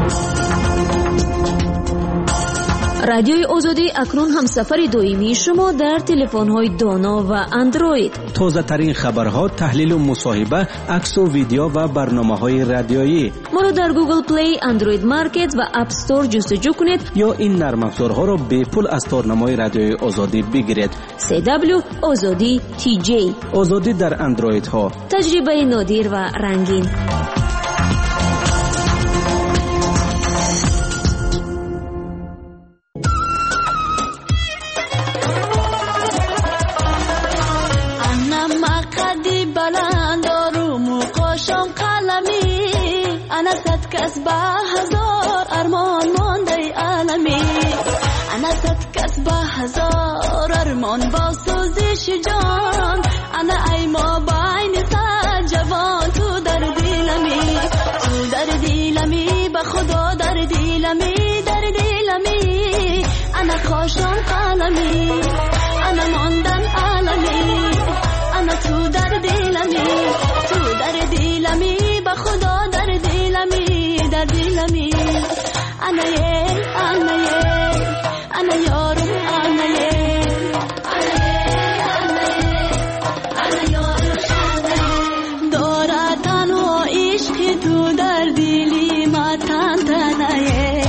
رادیوی آزادی اکنون همسفر دائمی شما در تلفن‌های دانا و اندروید. تازه ترین خبرها، تحلیل و مصاحبه، عکس و ویدیو و برنامه‌های رادیویی. ما را در گوگل پلی، اندروید مارکت و اپ استور جستجو کنید یا این نرم افزارها را به پول از تارنمای رادیوی آزادی بگیرید. سی دبلیو آزادی تی جی. آزادی در اندروید ها. تجربه نادر و رنگین. کس به هزار ارمان مانده عالمی، انا صد کس به هزار ارمان با سوزش جان، انا ای ما بین صد جوان تو در دیلمی، تو در دیلمی به خدا در دیلمی، در دیلمی انا خوشم قلمی، انا ماندن عالمی، انا تو در دیلمی، تو در دیلمی به خدا در دیلمی، در دیلمی انا یه انا یه انا یارم انا یه انا یه انا یارم انا داره تنها عشق تو در دیلی ما تن تنایه.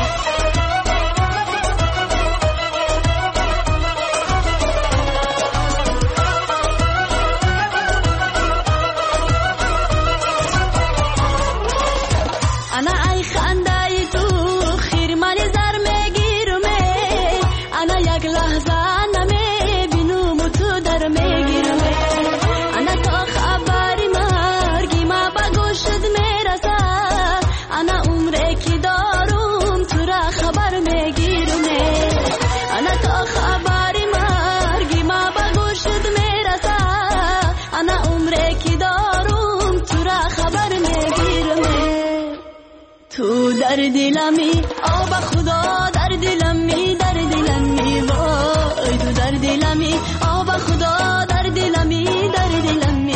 در دیلمی او با خدا در دیلمی، در دیلمی وای تو در دیلمی او با خدا در دیلمی، در دیلمی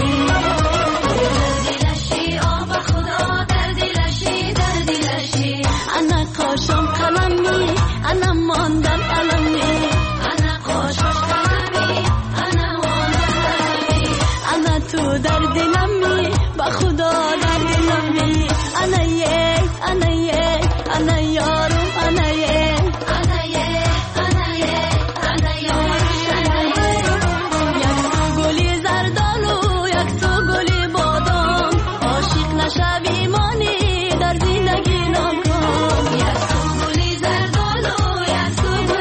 دیلشی او با خدا در دیلشی، در دیلشی انا خوشم قلمی، انا ماندم علمی، انا خوشم قلمی، انا ماندم علمی، انا تو در دیلمی با خدا در دیلمی انا یه انا یه انا یارم انا یه انا یه انا یه انا یارم یک تو گلی زردالو یک تو گلی بادام عاشق نشوی مانی در زندگی نکن یک تو گلی زردالو یک تو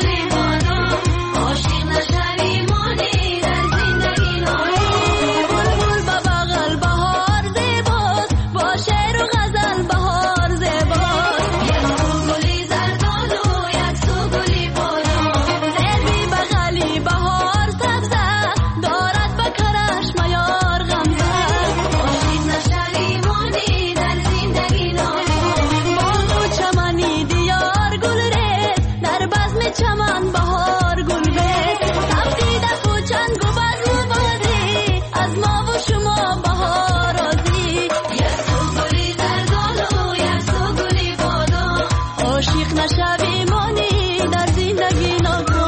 نشوی مانی در زندگی نکن.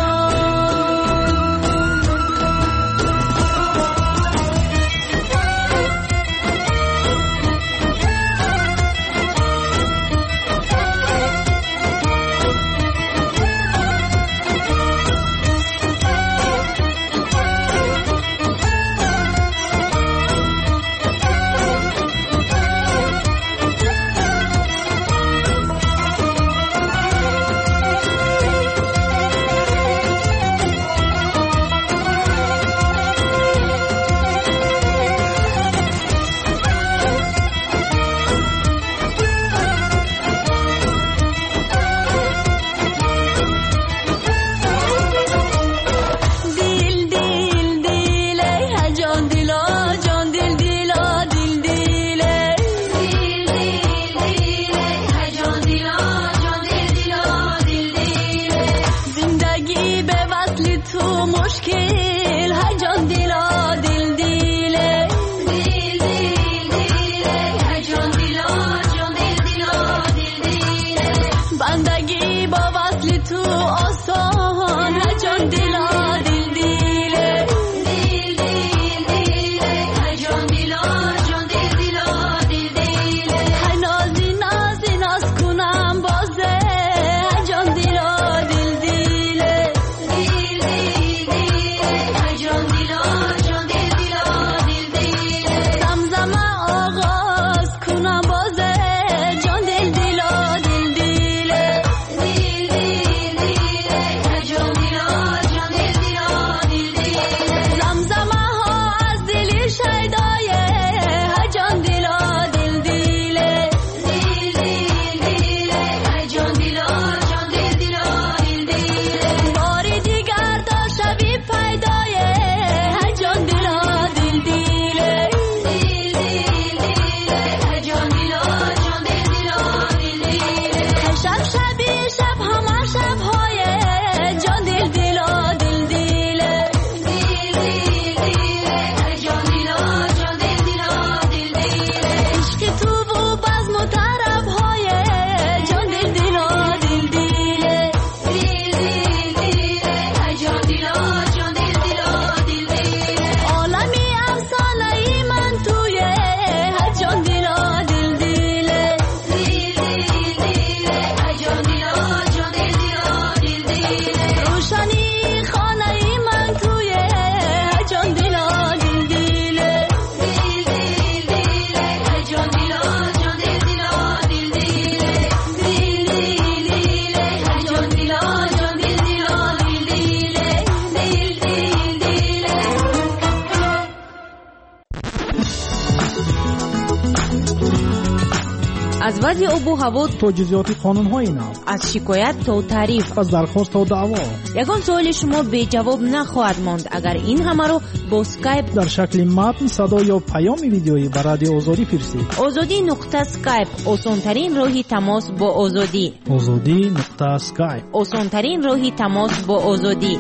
از وضع آب و هوا تا جزئیات قانون‌های نو، از شکایت تا تعریف، از درخواست تا دعوا، یگان سوال شما به جواب نخواهد ماند اگر این همه رو با اسکایپ در شکل متن، صدا یا پیام ویدیویی به رادیو آزادی فرستید. آزادی نقطه اسکایپ آسان‌ترین راه تماس با آزادی. آزادی نقطه اسکایپ آسان‌ترین راه تماس با آزادی.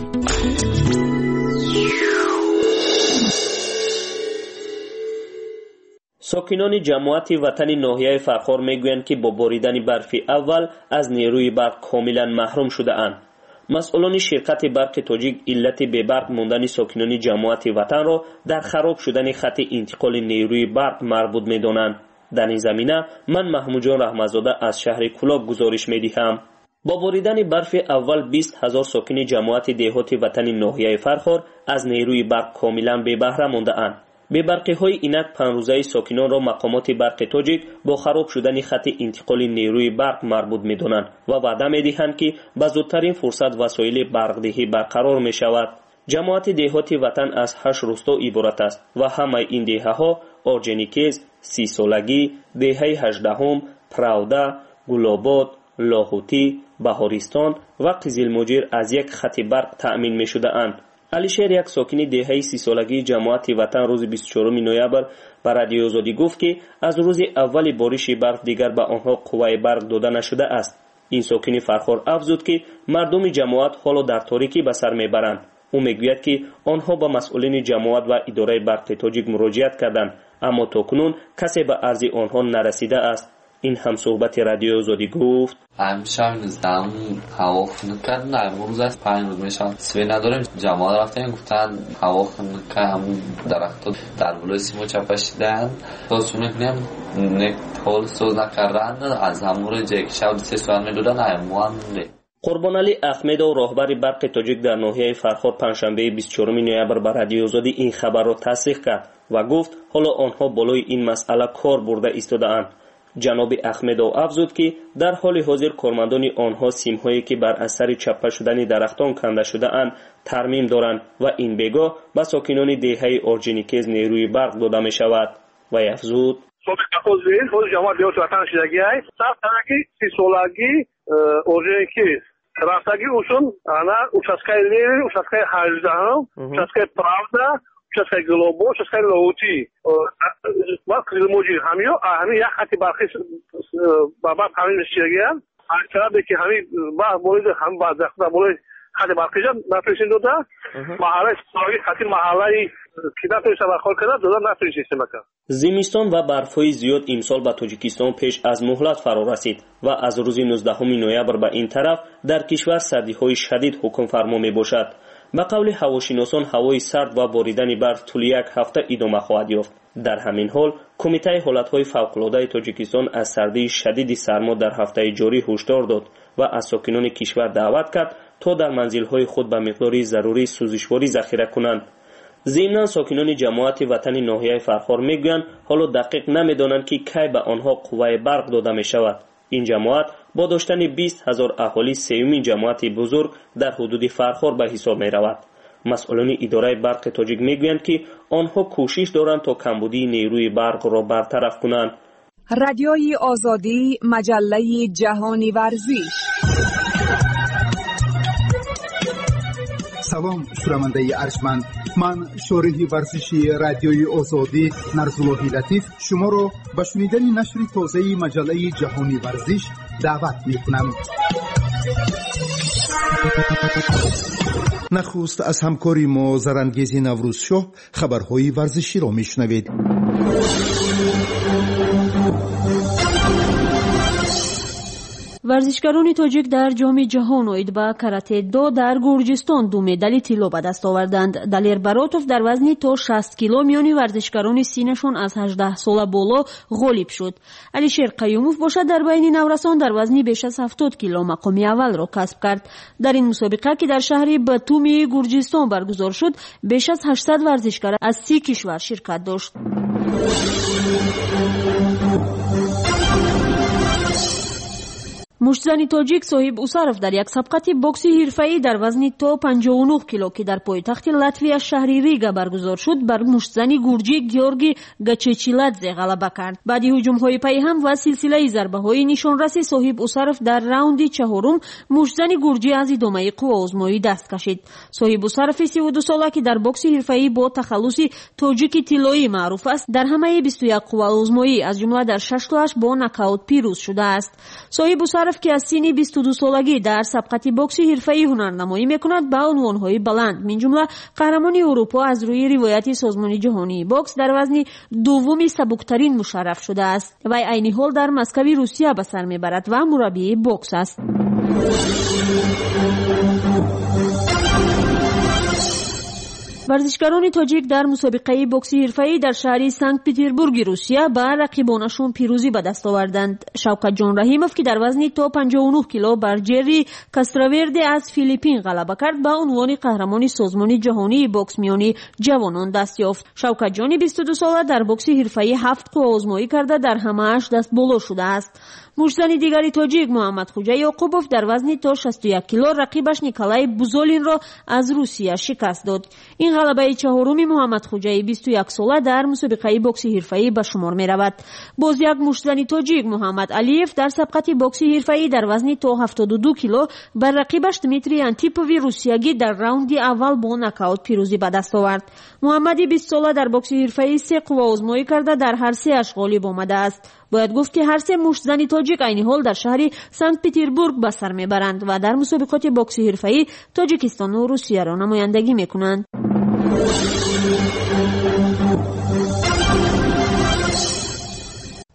ساکنان جماعت وطن ناحیه فرخار میگویند که با باریدن برف اول از نیروی برق کاملا محروم شده اند. مسئولان شرکت برق تاجیک علت به برق ماندن ساکنان جماعت وطن را در خراب شدن خط انتقال نیروی برق مربوط می‌دانند. در این زمینه من محمود جان رحمتزاده از شهر کولاک گزارش می‌دهم. با باریدن برف اول بیست هزار ساکن جماعت دهات وطن ناحیه فرخار از نیروی برق کاملا بی بهره مانده اند. به برقی های اینک پنج روزه ساکنان را مقامات برق تاجیک با خراب شدن خط انتقال نیروی برق مربوط می دانند و وعده می دهند که به زودترین فرصت وسایل برقدهی برقرار می شود. جماعت دهات وطن از هشت روستا عبارت است و همه این دهه ها اورجنیکیز، سی سالگی، دهه هجدهم، پراوده، گلاباد، لاهوتی، بهارستان و قزلمجیر از یک خط برق تأمین می شده اند. علیشیر یک ساکن دهه سی سالگی جماعت وطن روز بیست و چهارم نوامبر به رادیو آزادی گفت که از روز اول بارش برف دیگر به آنها قوه برق داده نشده است. این ساکن فرخار افزود که مردم جماعت حالا در تاریکی به سر میبرند. او میگوید که آنها به مسئولین جماعت و اداره برق تاجیک مراجعت کردند اما تاکنون کسی به عرض آنها نرسیده است. این هم صحبت رادیو آزادی گفت همیشه همین زم هوا خونه کرد نه امروز از پنج روز میشن سوی نداریم. جماعت رفتن گفتن هوا خونه که همون درخت در بلوی سیمو چپشیدن تا سونه کنیم نک حال سوز نکردن از همون رو جک شب سه سوال میدودن ایموان ده. قربان علی احمدov راهبر برق تاجیک در ناحیه فرخار پنجشنبه بیست و چهارم نوامبر به رادیو آزادی این خبر را تصدیق کرد و گفت حالا آنها بالای این مسئله کار برده ایستاده‌اند. جناب احمدov افزود که در حال حاضر کارمندان آنها سیم‌هایی که بر اثر چپه شدن درختان کنده شده اند ترمیم دارند و این بگاه به ساکنان دهه اورجینیکز نیروی برق داده می شود. و افزود خود جماعت بیاد وطن شدگی های صرف تنکی سی سالگی اورجینیکز راستگی اوشون انا участкаи левый, участкаи هجده, участкаи правда, участкаи глобо, участкаи лоути ва қилмоҷи ҳамиё ҳами як хати барқи ба баъд ҳамин ширгиан аксарабе ки ҳами баъд болид ҳам баъд захта болид хати барқиҷа натоисин дода маҳаллаи соҳи хати маҳаллаи ки натоиса бархор карда дода натоисин система кард. زمستان و برف‌های زیاد امسال به تاجیکستان پیش از مهلت فرا رسید و از روز نوزدهم نوامبر به این طرف در کشور سردی‌های شدید حکم فرما میباشد. به قول هواشناسان هوای سرد و باریدن برف طول یک هفته ادامه خواهد یافت. در همین حال کمیته حالت‌های فوق‌العاده تاجیکستان از سردی شدید سرما در هفته جاری هشدار داد و از ساکنان کشور دعوت کرد تا در منزل‌های خود به مقدار ضروری سوزشواری ذخیره کنند. ضمناً ساکنان جماعت وطن ناحیه فرخار میگویند حالا دقیق نمیدانند که کی به آنها قوه برق داده می شود. این جماعت با داشتن بیست هزار اهالی سومین جماعت بزرگ در حدود فرخار به حساب می رود. مسئولان اداره برق تاجیک میگویند که آنها کوشش دارند تا کمبودی نیروی برق را برطرف کنند. رادیوی آزادی، مجله جهانی ورزش. سلام شنونده ارجمند، من شارح ورزشی رادیوی آزادی نرزاللهی لطیف شما را به شنیدن نشر تازه مجله جهانی ورزش دعوت می‌کنم. نخست از همکاری ما زرانگیز نوروزشاه خبرهای ورزشی را میشنوید. ورزشکاران تاجیک در جام جهان اوید با کاراته دو در گرجستان دو مدال طلا به دست آوردند. دلیر براتوف در وزن تا شصت کیلو میانی ورزشکاران سینشون از هجده ساله بالا غالب شد. علیشیر قیوموف باشد در بین نورسان در وزن بیش از هفتاد کیلو مقام اول را کسب کرد. در این مسابقه که در شهر باتومی گرجستان برگزار شد بیش از هشتصد ورزشکار از سی کشور شرکت داشت. مشتزن تاجیک صاحب اوسارف در یک سبقت بوکسی حرفه‌ای در وزن تا پنجاه و نه کیلو که در پایتخت لاتویا شهر ریگا برگزار شد بر مشتزن گورجی گیورگی گاچچیلادزه غلبه کرد. بعد هجوم‌های پی هم و سلسله ضربه‌های نشانرسی صاحب اوسارف در راوند چهارم مشتزن گورجی از ادامه قوا آزمایی دست کشید. صاحب اوسارف سی و دو ساله که در بوکس حرفه‌ای با تخلص تاجیک طلایی معروف است در همه بیست و یک قوا آزمایی از جمله در شش تاش با نکاوت پیروز شده است. صاحب اوسارف که از سن بیست و دو سالگی در سبقت بوکسی حرفه‌ای هنرنمایی میکند با عنوان‌های بلند من جمله قهرمان اروپا از روی روایت سازمان جهانی بوکس در وزن دومی سبکترین مشرف شده است و عین حال در مسکو روسیه به سر میبرد و مربی بوکس است. ورزشکاران تاجیک در مسابقه بوکسی حرفه‌ای در شهر سنت پترزبورگ روسیه با رقیبانشون پیروزی به دست آوردند. شوکت جان رحیموف که در وزن تا پنجاه و نه کیلو بر جری کاستراوردی از فیلیپین غلبه کرد با عنوان قهرمان سازمان جهانی بوکس میانی جوانان دست یافت. شوکت جان بیست و دو ساله در بوکسی حرفه‌ای هفت قوا آزمایی کرده در همه‌اش دست بالا شده است. مشتزن دیگری تاجیک محمد خوجا یعقوبوف در وزن تا شصت و یک کیلو رقیبش نیکولای بوزولین را از روسیه شکست داد. این غلبه چهارم محمد خوجای بیست و یک ساله در مسابقه بوکسی حرفه‌ای به شمار می رود. باز یک مشتزن تاجیک محمد علیف در سبقت بوکسی حرفه‌ای در وزن تا هفتاد و دو کیلو بر رقیبش دمیتری انتیپووی روسیایی در راوند اول با نکاوت پیروزی به دست آورد. محمدی بیست ساله در بوکسی حرفه‌ای سه قوا آزمایی کرده در هر سه اش غالب آمده است. باید گفت که هر سه مشتزن تاجیک عین حال در شهر سنت پترزبورگ به سر میبرند و در مسابقات بوکسی حرفه‌ای تاجیکستان و روسیه را نمایندگی میکنند.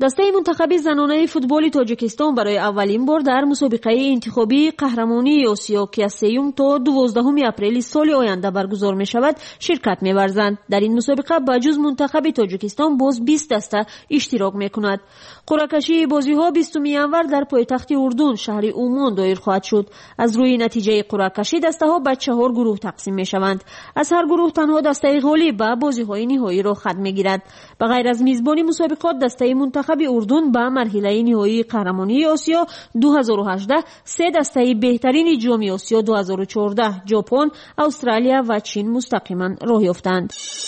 دسته منتخب زنانه فوتبال تاجیکستان برای اولین بار در مسابقه انتخابی قهرمانی آسیا که از سوم تا دوازدهم اپریل سال آینده برگزار می شود شرکت می ورزند. در این مسابقه بجز منتخب تاجیکستان باز بیست دسته اشتراک می کند. قرعه کشی بازی ها بیستم ژانویه در پایتخت اردن شهر عمان دایر خواهد شد. از روی نتیجه قرعه کشی دسته ها به چهار گروه تقسیم می شوند. از هر گروه تنها دسته غالب به بازی های نهایی را خط می گیرد. به غیر از میزبانی مسابقات دسته منتخب اردن به مرحله نهایی قهرمانی آسیا دو هزار و هجده سه دسته بهترین جام آسیا دو هزار و چهارده ژاپن، استرالیا و چین مستقیما راه یافتند.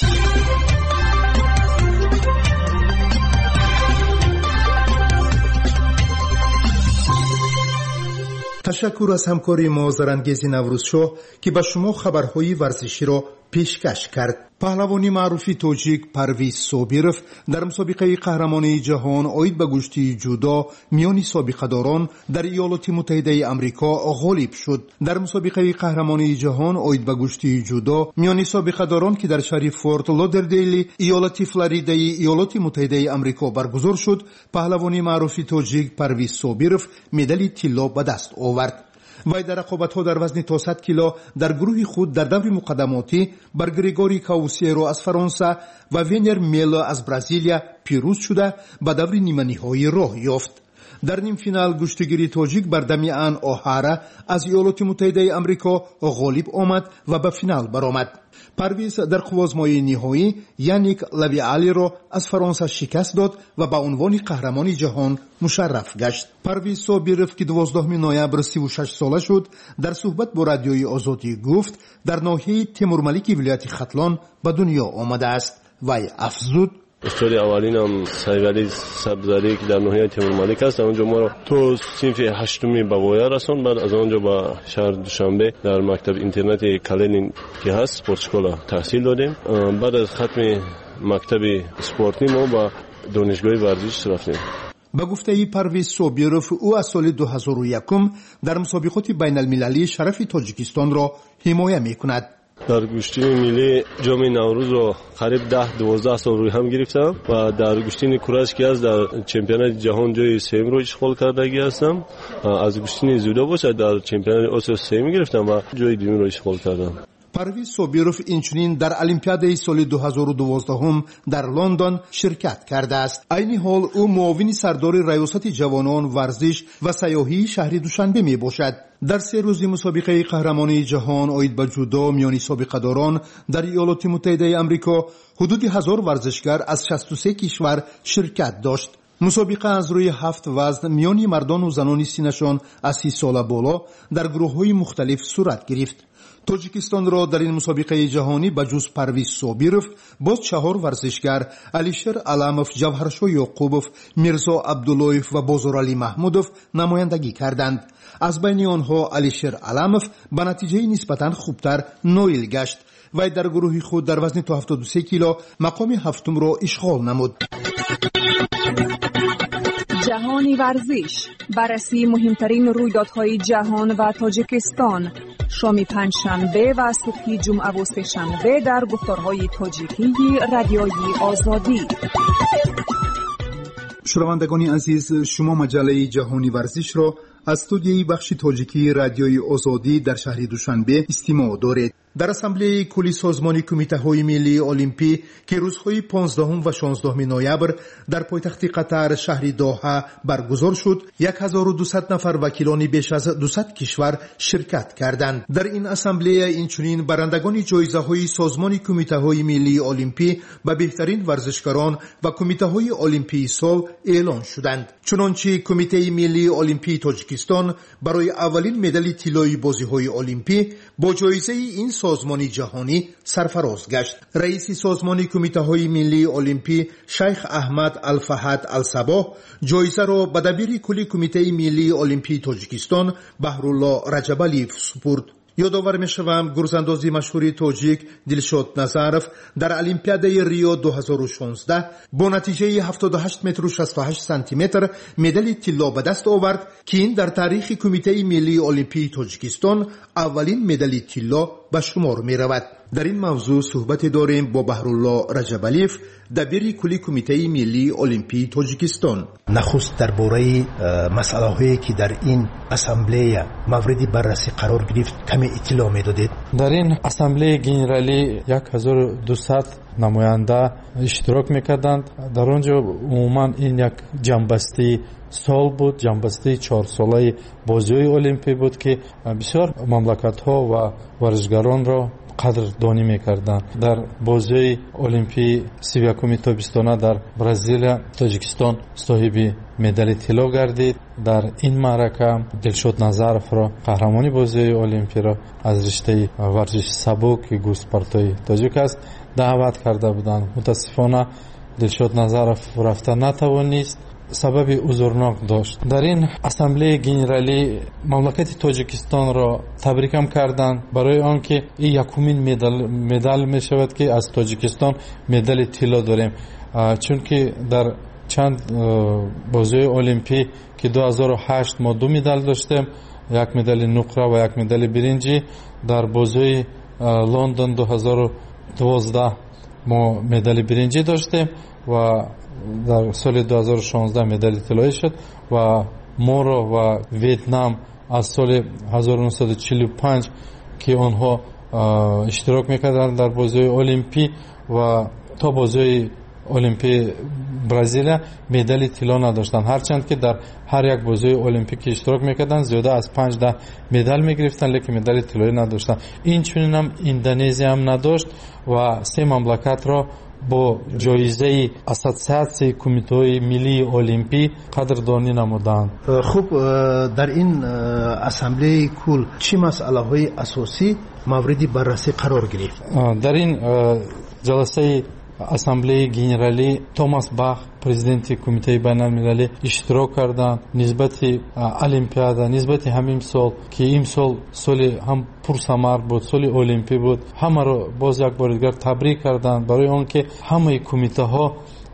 تشکر از همکاری ما زرانگیز نوروزشاه که به شما خبرهای ورزشی را پیشکش کرد. پهلوانی معروفی تاجیک پرویز صابرов در مسابقه قهرمانی جهان آید به گشتی جودو میان سابقه‌داران در ایالات متحده آمریکا غالب شد. در مسابقه قهرمانی جهان آید به گشتی جودو میان سابقه‌داران که در شهر فورت لودردیل ایالت فلوریدا ایالات متحده آمریکا برگزار شد، پهلوانی معروفی تاجیک پرویز صابرов مدال طلا به دست آورد. وی در رقابت‌ها در وزن تا صد کیلو در گروه خود در دور مقدماتی بر گریگوری کاوسیرو از فرانسه و وینر میلا از برزیلیا پیروز شده به دور نیمه نهایی راه یافت. در نیم فینال گشتگیری تاجیک بر دمیان اوهارا از ایالات متحده آمریکا غالب آمد و به فینال برآمد. پرویز در قوازمای نهایی یانیک لویالی را از فرانسه شکست داد و به عنوان قهرمان جهان مشرف گشت. پرویز صابرов که دوازدهم نوامبر سی و شش ساله شد در صحبت با رادیوی آزادی گفت در ناحیه تیمورملیک ولایت ختلان به دنیا آمده است. وی افزود استوری اولینم سایوری سبزاری که در ناحیه تیمورملیک است، اونجا ما رو تو صنف هشتمی به ویا رسوند. بعد از اونجا به شهر دوشنبه در مکتب اینترنت کلینین که هست اسپورت شکولا تحصیل دادیم. بعد از ختم مکتب اسپورتی ما به دانشگاه ورزش رفتیم. به گفته پرویز صابرов او از سال دو هزار و یک در مسابقات بین المللی شرف تاجیکستان را حمایت می کند. در گشتین ملی جام نوروز رو قریب ده دوازده سال روی هم گرفتم و در گشتین کورش که از در چمپیونات جهان جای سوم رو اشغال کردگی هستم. از گشتین جودو باشه در چمپیونات آسیا سوم گرفتم و جای دوم رو اشغال کردم. پرویز صابرov اینچنین در المپیادای سال دو هزار و دوازده در لندن شرکت کرده است. عین حال او معاون سردار ریاست جوانان ورزش و سیاحی شهر دوشنبه می باشد. در سه روز مسابقه قهرمانی جهان آید به جودو میان سابقه‌داران در ایالات متحده آمریکا حدود هزار ورزشکار از شصت و سه کشور شرکت داشت. مسابقه از روی هفت وزن میان مردان و زنان سنشان از سی سال بالا در گروه‌های مختلف صورت گرفت. تاجیکستان را در این مسابقه جهانی به جز پرویز صابرov باز چهار ورزشکار علیشر علامov، جوهرشاه یعقوبov، میرزا عبداللهیف و بازارعلی محمودov نمایندگی کردند. از بین آنها علیشر علامov به نتیجه نسبتاً خوبتر نایل گشت و در گروه خود در وزن تا هفتاد و سه کیلو مقام هفتم را اشغال نمود. جهانی ورزش، بررسی مهمترین رویدادهای جهان و تاجیکستان، شام پنجشنبه و صبح جمعه و سه‌شنبه در گفتارهای تاجیکی رادیوی آزادی. شنوندگان عزیز، شما مجله جهانی ورزش را از استودیوی بخش تاجیکی رادیوی آزادی در شهر دوشنبه استماع دارید. در اسامبله کلی سازمان کمیته های ملی المپی که روزهای پانزدهم و شانزدهم نوامبر در پایتخت قطر شهر دوحه برگزار شد، هزار و دویست نفر وکیلان بیش از دویست کشور شرکت کردند. در این اسامبله اینچنین برندگان جایزه های سازمان کمیته های ملی المپی به بهترین ورزشکاران و کمیته های المپی سال اعلان شدند. چنانچه کمیته ملی المپی تاجیکستان برای اولین مدال طلایی بازی های المپی با جایزه این سازمان جهانی سرفراز گشت. رئیس سازمان کمیته های ملی المپی شیخ احمد الفهد الصباح جایزه را به دبیر کل کمیته ملی المپی تاجیکستان بهرالله رجبالیف سپرد. یادآور می‌شوم گرزاندازی مشهور تاجیک دلشاد نظرov در المپیادای ریو دو هزار و شانزده با نتیجه هفتاد و هشت متر و شصت و هشت سانتی متر مدال طلا به دست آورد که این در تاریخ کمیته ملی المپی تاجیکستان اولین مدال طلا به شمار می رود. در این موضوع صحبت داریم با بهرالله رجبالیف، دبیر کلی کمیته ملی المپی تاجیکستان. نخست درباره مسئله هایی که در این اسامبله مورد بررسی قرار گرفت کمی اطلاع می دادید؟ در این اسامبله گنرالی هزار و دویست نماینده اشتراک میکردند. در آنجا عموما این یک جنبسته سال بود، جنبسته چهار ساله بازی‌های المپی بود که بسیار مملکت‌ها و ورزشگران را قدردانی میکردند. در بازی المپی سی و یکم تابستانه در برزیل تاجیکستان صاحب مدال طلا گردید. در این معرکه دلشاد نظرов را قهرمانی بازی المپی را از رشته ورزش سبک گوسپارتای تاجیک است دعوت کرده بودند. متاسفانه دلشاد نظرов رفته نتوانست، سبب عذرناک داشت. در این اسامبله گنرالی مملکت تاجیکستان را تبریکم کردند برای آنکه این یکمین مدال مدال می شود که از تاجیکستان مدال طلا داریم، چون که در چند بازی المپی که دو هزار و هشت ما دو مدال داشتیم، یک مدال نقره و یک مدال برنجی. در بازی لندن دو هزار و دوازده ما مدال برنجی داشتیم و در سال دو هزار و شانزده مدال طلایی شد و مورو و ویتنام از سال هزار و نهصد و چهل و پنج که آنها اشتراک میکردند در بازی المپی و تا بازی المپی برزیل مدال طلا نداشتند، هرچند که در هر یک بازی المپیک اشتراک میکردند زیاده از پنج ده مدال میگرفتند، لیکن مدال طلایی نداشتند. این چنین هم اندونزیا هم نداشت و سه مملکت را با جایزه اساسیاسیون کمیته ملی المپی قدردانی نمودند. خوب، در این اسامبله کل چه مسئله های اساسی مورد بررسی قرار گرفت؟ در این جلسه اسامبله گنرالی توماس باخ президенти кумитаи байналмилалӣ иштирок карданд нисбати олимпиада, нисбати ҳамин сол ки имсол соли ҳам пурсамар буд, соли олимпӣ буд, ҳамаро боз як бори дигар табрик карданд барои он ки ҳамаи кумитаҳо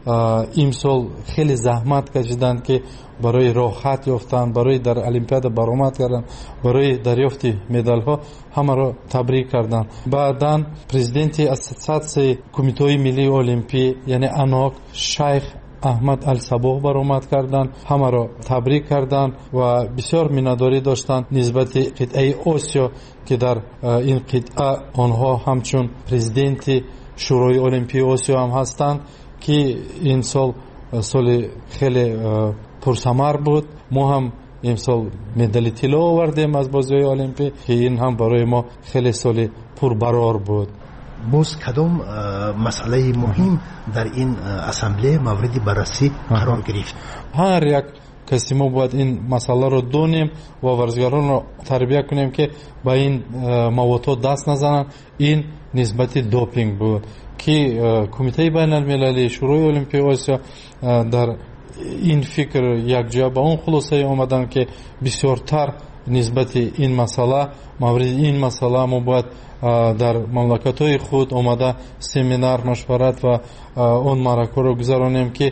имсол хеле заҳмат кашиданд ки барои роҳат ёфтанд, барои дар олимпиада баромад карданд, барои дарёфти медалҳо ҳамаро табрик карданд. баъдан президенти ассотсиатсияи кумитаҳои миллии олимпӣ яъне анок шайх аҳмад алсабоҳ баромад карданд, ҳамаро табрик карданд ва бисёр миннатдорӣ доштанд нисбати қитъаи осиё ки дар ин қитъа онҳо ҳамчун президенти шӯрои олимпии осиё ҳам ҳастанд ки ин сол соли хеле пурсамар буд. мо ҳам имсол медали тилло овардем аз бозиҳои олимпӣ ки ин ҳам барои мо хеле соли пурбарор буд. боз кадом масъалаи муҳим дар ин ассамблея мавриди баррасӣ қарор гирифт? ҳар як каси мо бояд ин масъаларо донем ва варзишгаронро тарбия кунем ки ба ин маводҳо даст назананд. ин нисбати допинг буд ки кумитаи байналмилалӣ, шӯрои олимпии осиё дар ин фикр якҷоя ба он хулосае омаданд ки бисёртар нисбати ин масъала, мавриди ин масъала мо бояд дар мамлакатҳои худ омада семинар, машварат ва он маъракаҳоро гузаронем ки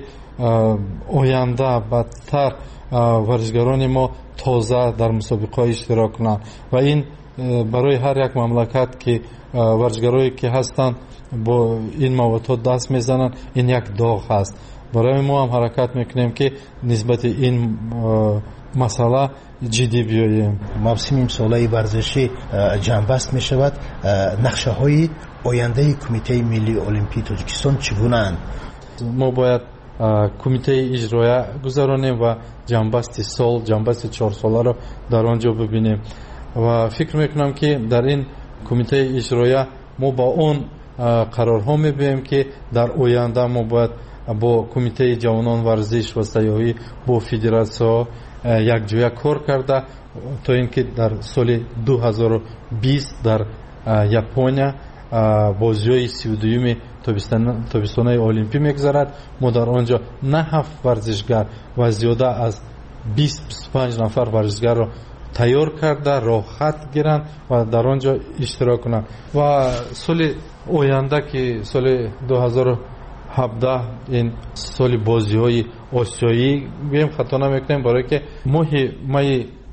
оянда бадтар варзишгарони мо тоза дар мусобиқаҳо иштирок кунанд ва ин барои ҳар як мамлакат ки варзишгарое ки ҳастанд бо ин маводҳо даст мезананд, ин як доғ ҳаст. барои мо ҳам ҳаракат мекунем ки нисбати ин масъала ҷиддӣ биёем. мавсими имсолаи варзишӣ ҷамъбаст мешавад. нақшаҳои ояндаи кумитаи миллии олимпии тоҷикистон чӣ гунаанд? мо бояд кумитаи иҷроя гузаронем ва ҷамъбасти сол, ҷамъбасти чорсоларо дар он ҷо бибинем ва фикр мекунам ки дар ин кумитаи иҷроя мо ба он қарорҳо мебием ки дар оянда мо бояд бо кумитаи ҷавонон варзиш ва сайёҳӣ бо федератсияҳо якҷоя кор карда то ин ки дар соли ду ҳазору бист дар япония бозиҳои сиву дуюми тобистонаи олимпӣ мегузарад. мо дар он ҷо на ҳафт варзишгар ва зиёда аз бист бисту панҷ нафар варзишгарро тайёр карда роҳат гиранд ва дар он ҷо иштирок кунанд ва соли оянда ки соли ду ҳазору ҳабдаҳ ин соли бозиҳои осиёӣ гӯем хато намекунем, барое ки моҳи майи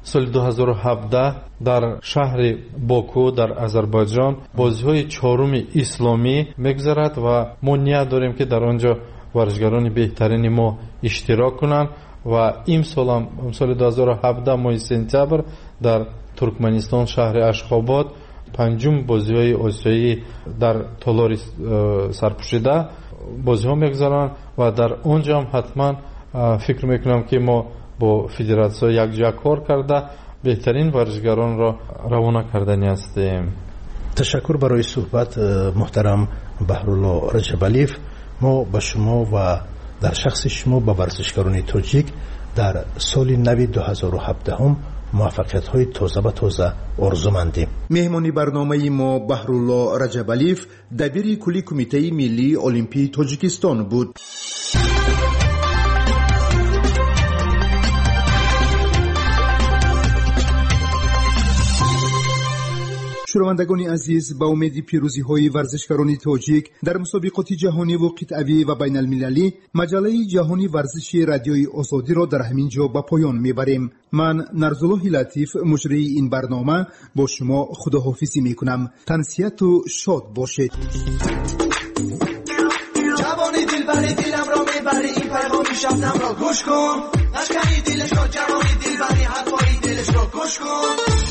соли дуҳазору ҳабдаҳ дар шаҳри Боку дар Азарбайҷон бозиҳои чоруми исломӣ мегузарад ва мо ният дорем ки дар он ҷо варзишгарони беҳтарини мо иштирок кунанд ва имсолам соли дуҳазору ҳабдаҳ моҳи сентябр дар Туркманистон шаҳри Ашхобод панҷум бозиҳои осиёӣ дар толори сарпӯшида бозиҳо мегузаранд ва дар он ҷо ҳам ҳатман фикр мекунам ки мо бо федератсия якҷоя кор карда беҳтарин варзишгаронро равона кардани ҳастем. ташаккур барои суҳбат муҳтарам Баҳрулло Раҷабалиев. мо ба шумо ва дар шахси шумо ба варзишгарони тоҷик дар соли нави дуҳазору ҳабдаҳум муваффақиятҳои тоза ба тоза орзумандем. меҳмони барномаи мо Баҳрулло Раҷабалиев, дабири кулли кумитаи миллии олимпии Тоҷикистон буд. шунавандагони азиз, ба умеди пирӯзиҳои варзишгарони тоҷик дар мусобиқоти ҷаҳониву қитъавӣ ва байналмилалӣ, маҷаллаи ҷаҳони варзиши радиои озодиро дар ҳамин ҷо ба поён мебарем. ман Нарзуллоҳи Латиф, муҷрии ин барнома, бо шумо худоҳофизӣ мекунам. тансияту шод бошед. ҷавони дилбари диламро мебари, ин пайғоми шабнамро гӯш кун. нашкани дилашро, ҷавони дилбари ҳарфои дилашро гӯш кун.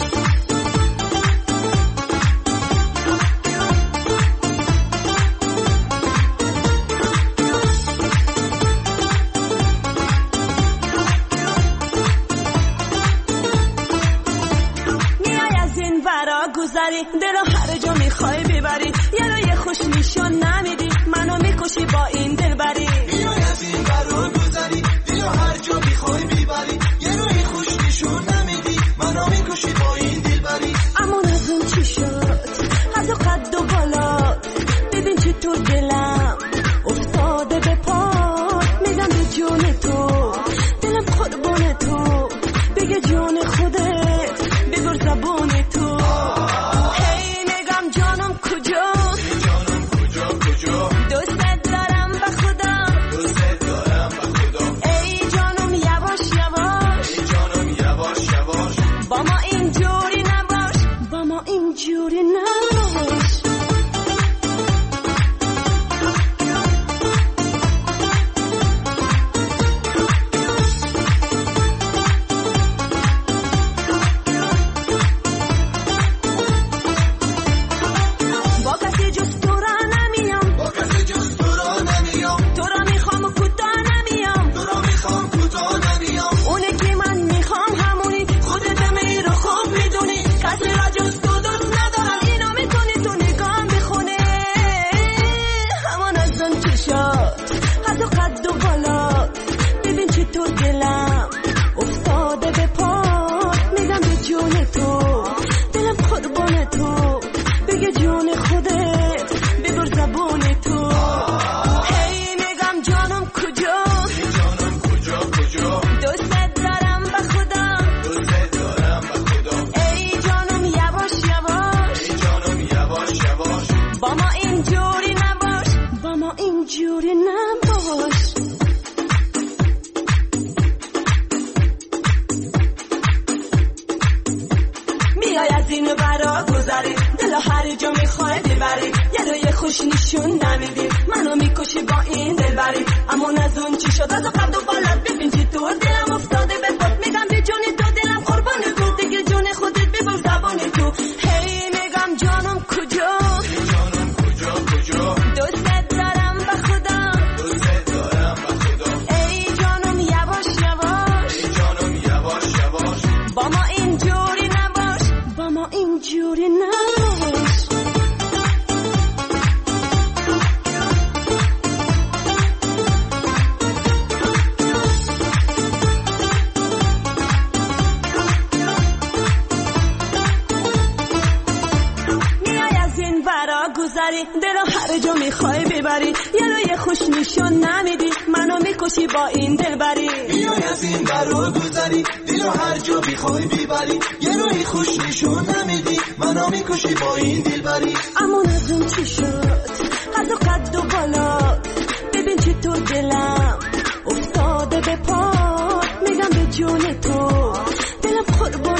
دلو هر جا میخوای ببری، یه روی خوش نشون نمیدی، منو میکشی با این دل بری. میای از این برو گذری، دلو هر جا میخوای ببری، یه روی خوش نشون نمیدی، منو میکشی با این دل بری. اما از اون چی شد؟ قد و قد و بالات، ببین چی تو دلم افتاده به پات. میگم به جون تو، دلم قربون تو، بگه جون خودت، بگو زبون تو. دلو هر جا میخوای ببری، یه روی خوش نشون نمیدی، منو میکشی با این دل بری. میای از این برو گذری، دلو هر جا میخوای ببری، یه روی خوش نشون نمیدی، منو میکشی با این دل بری. اما نزون چی شد؟ قد و قد و بالات، ببین چی تو دلم افتاده به پات. میگم به جون تو، دلم قربان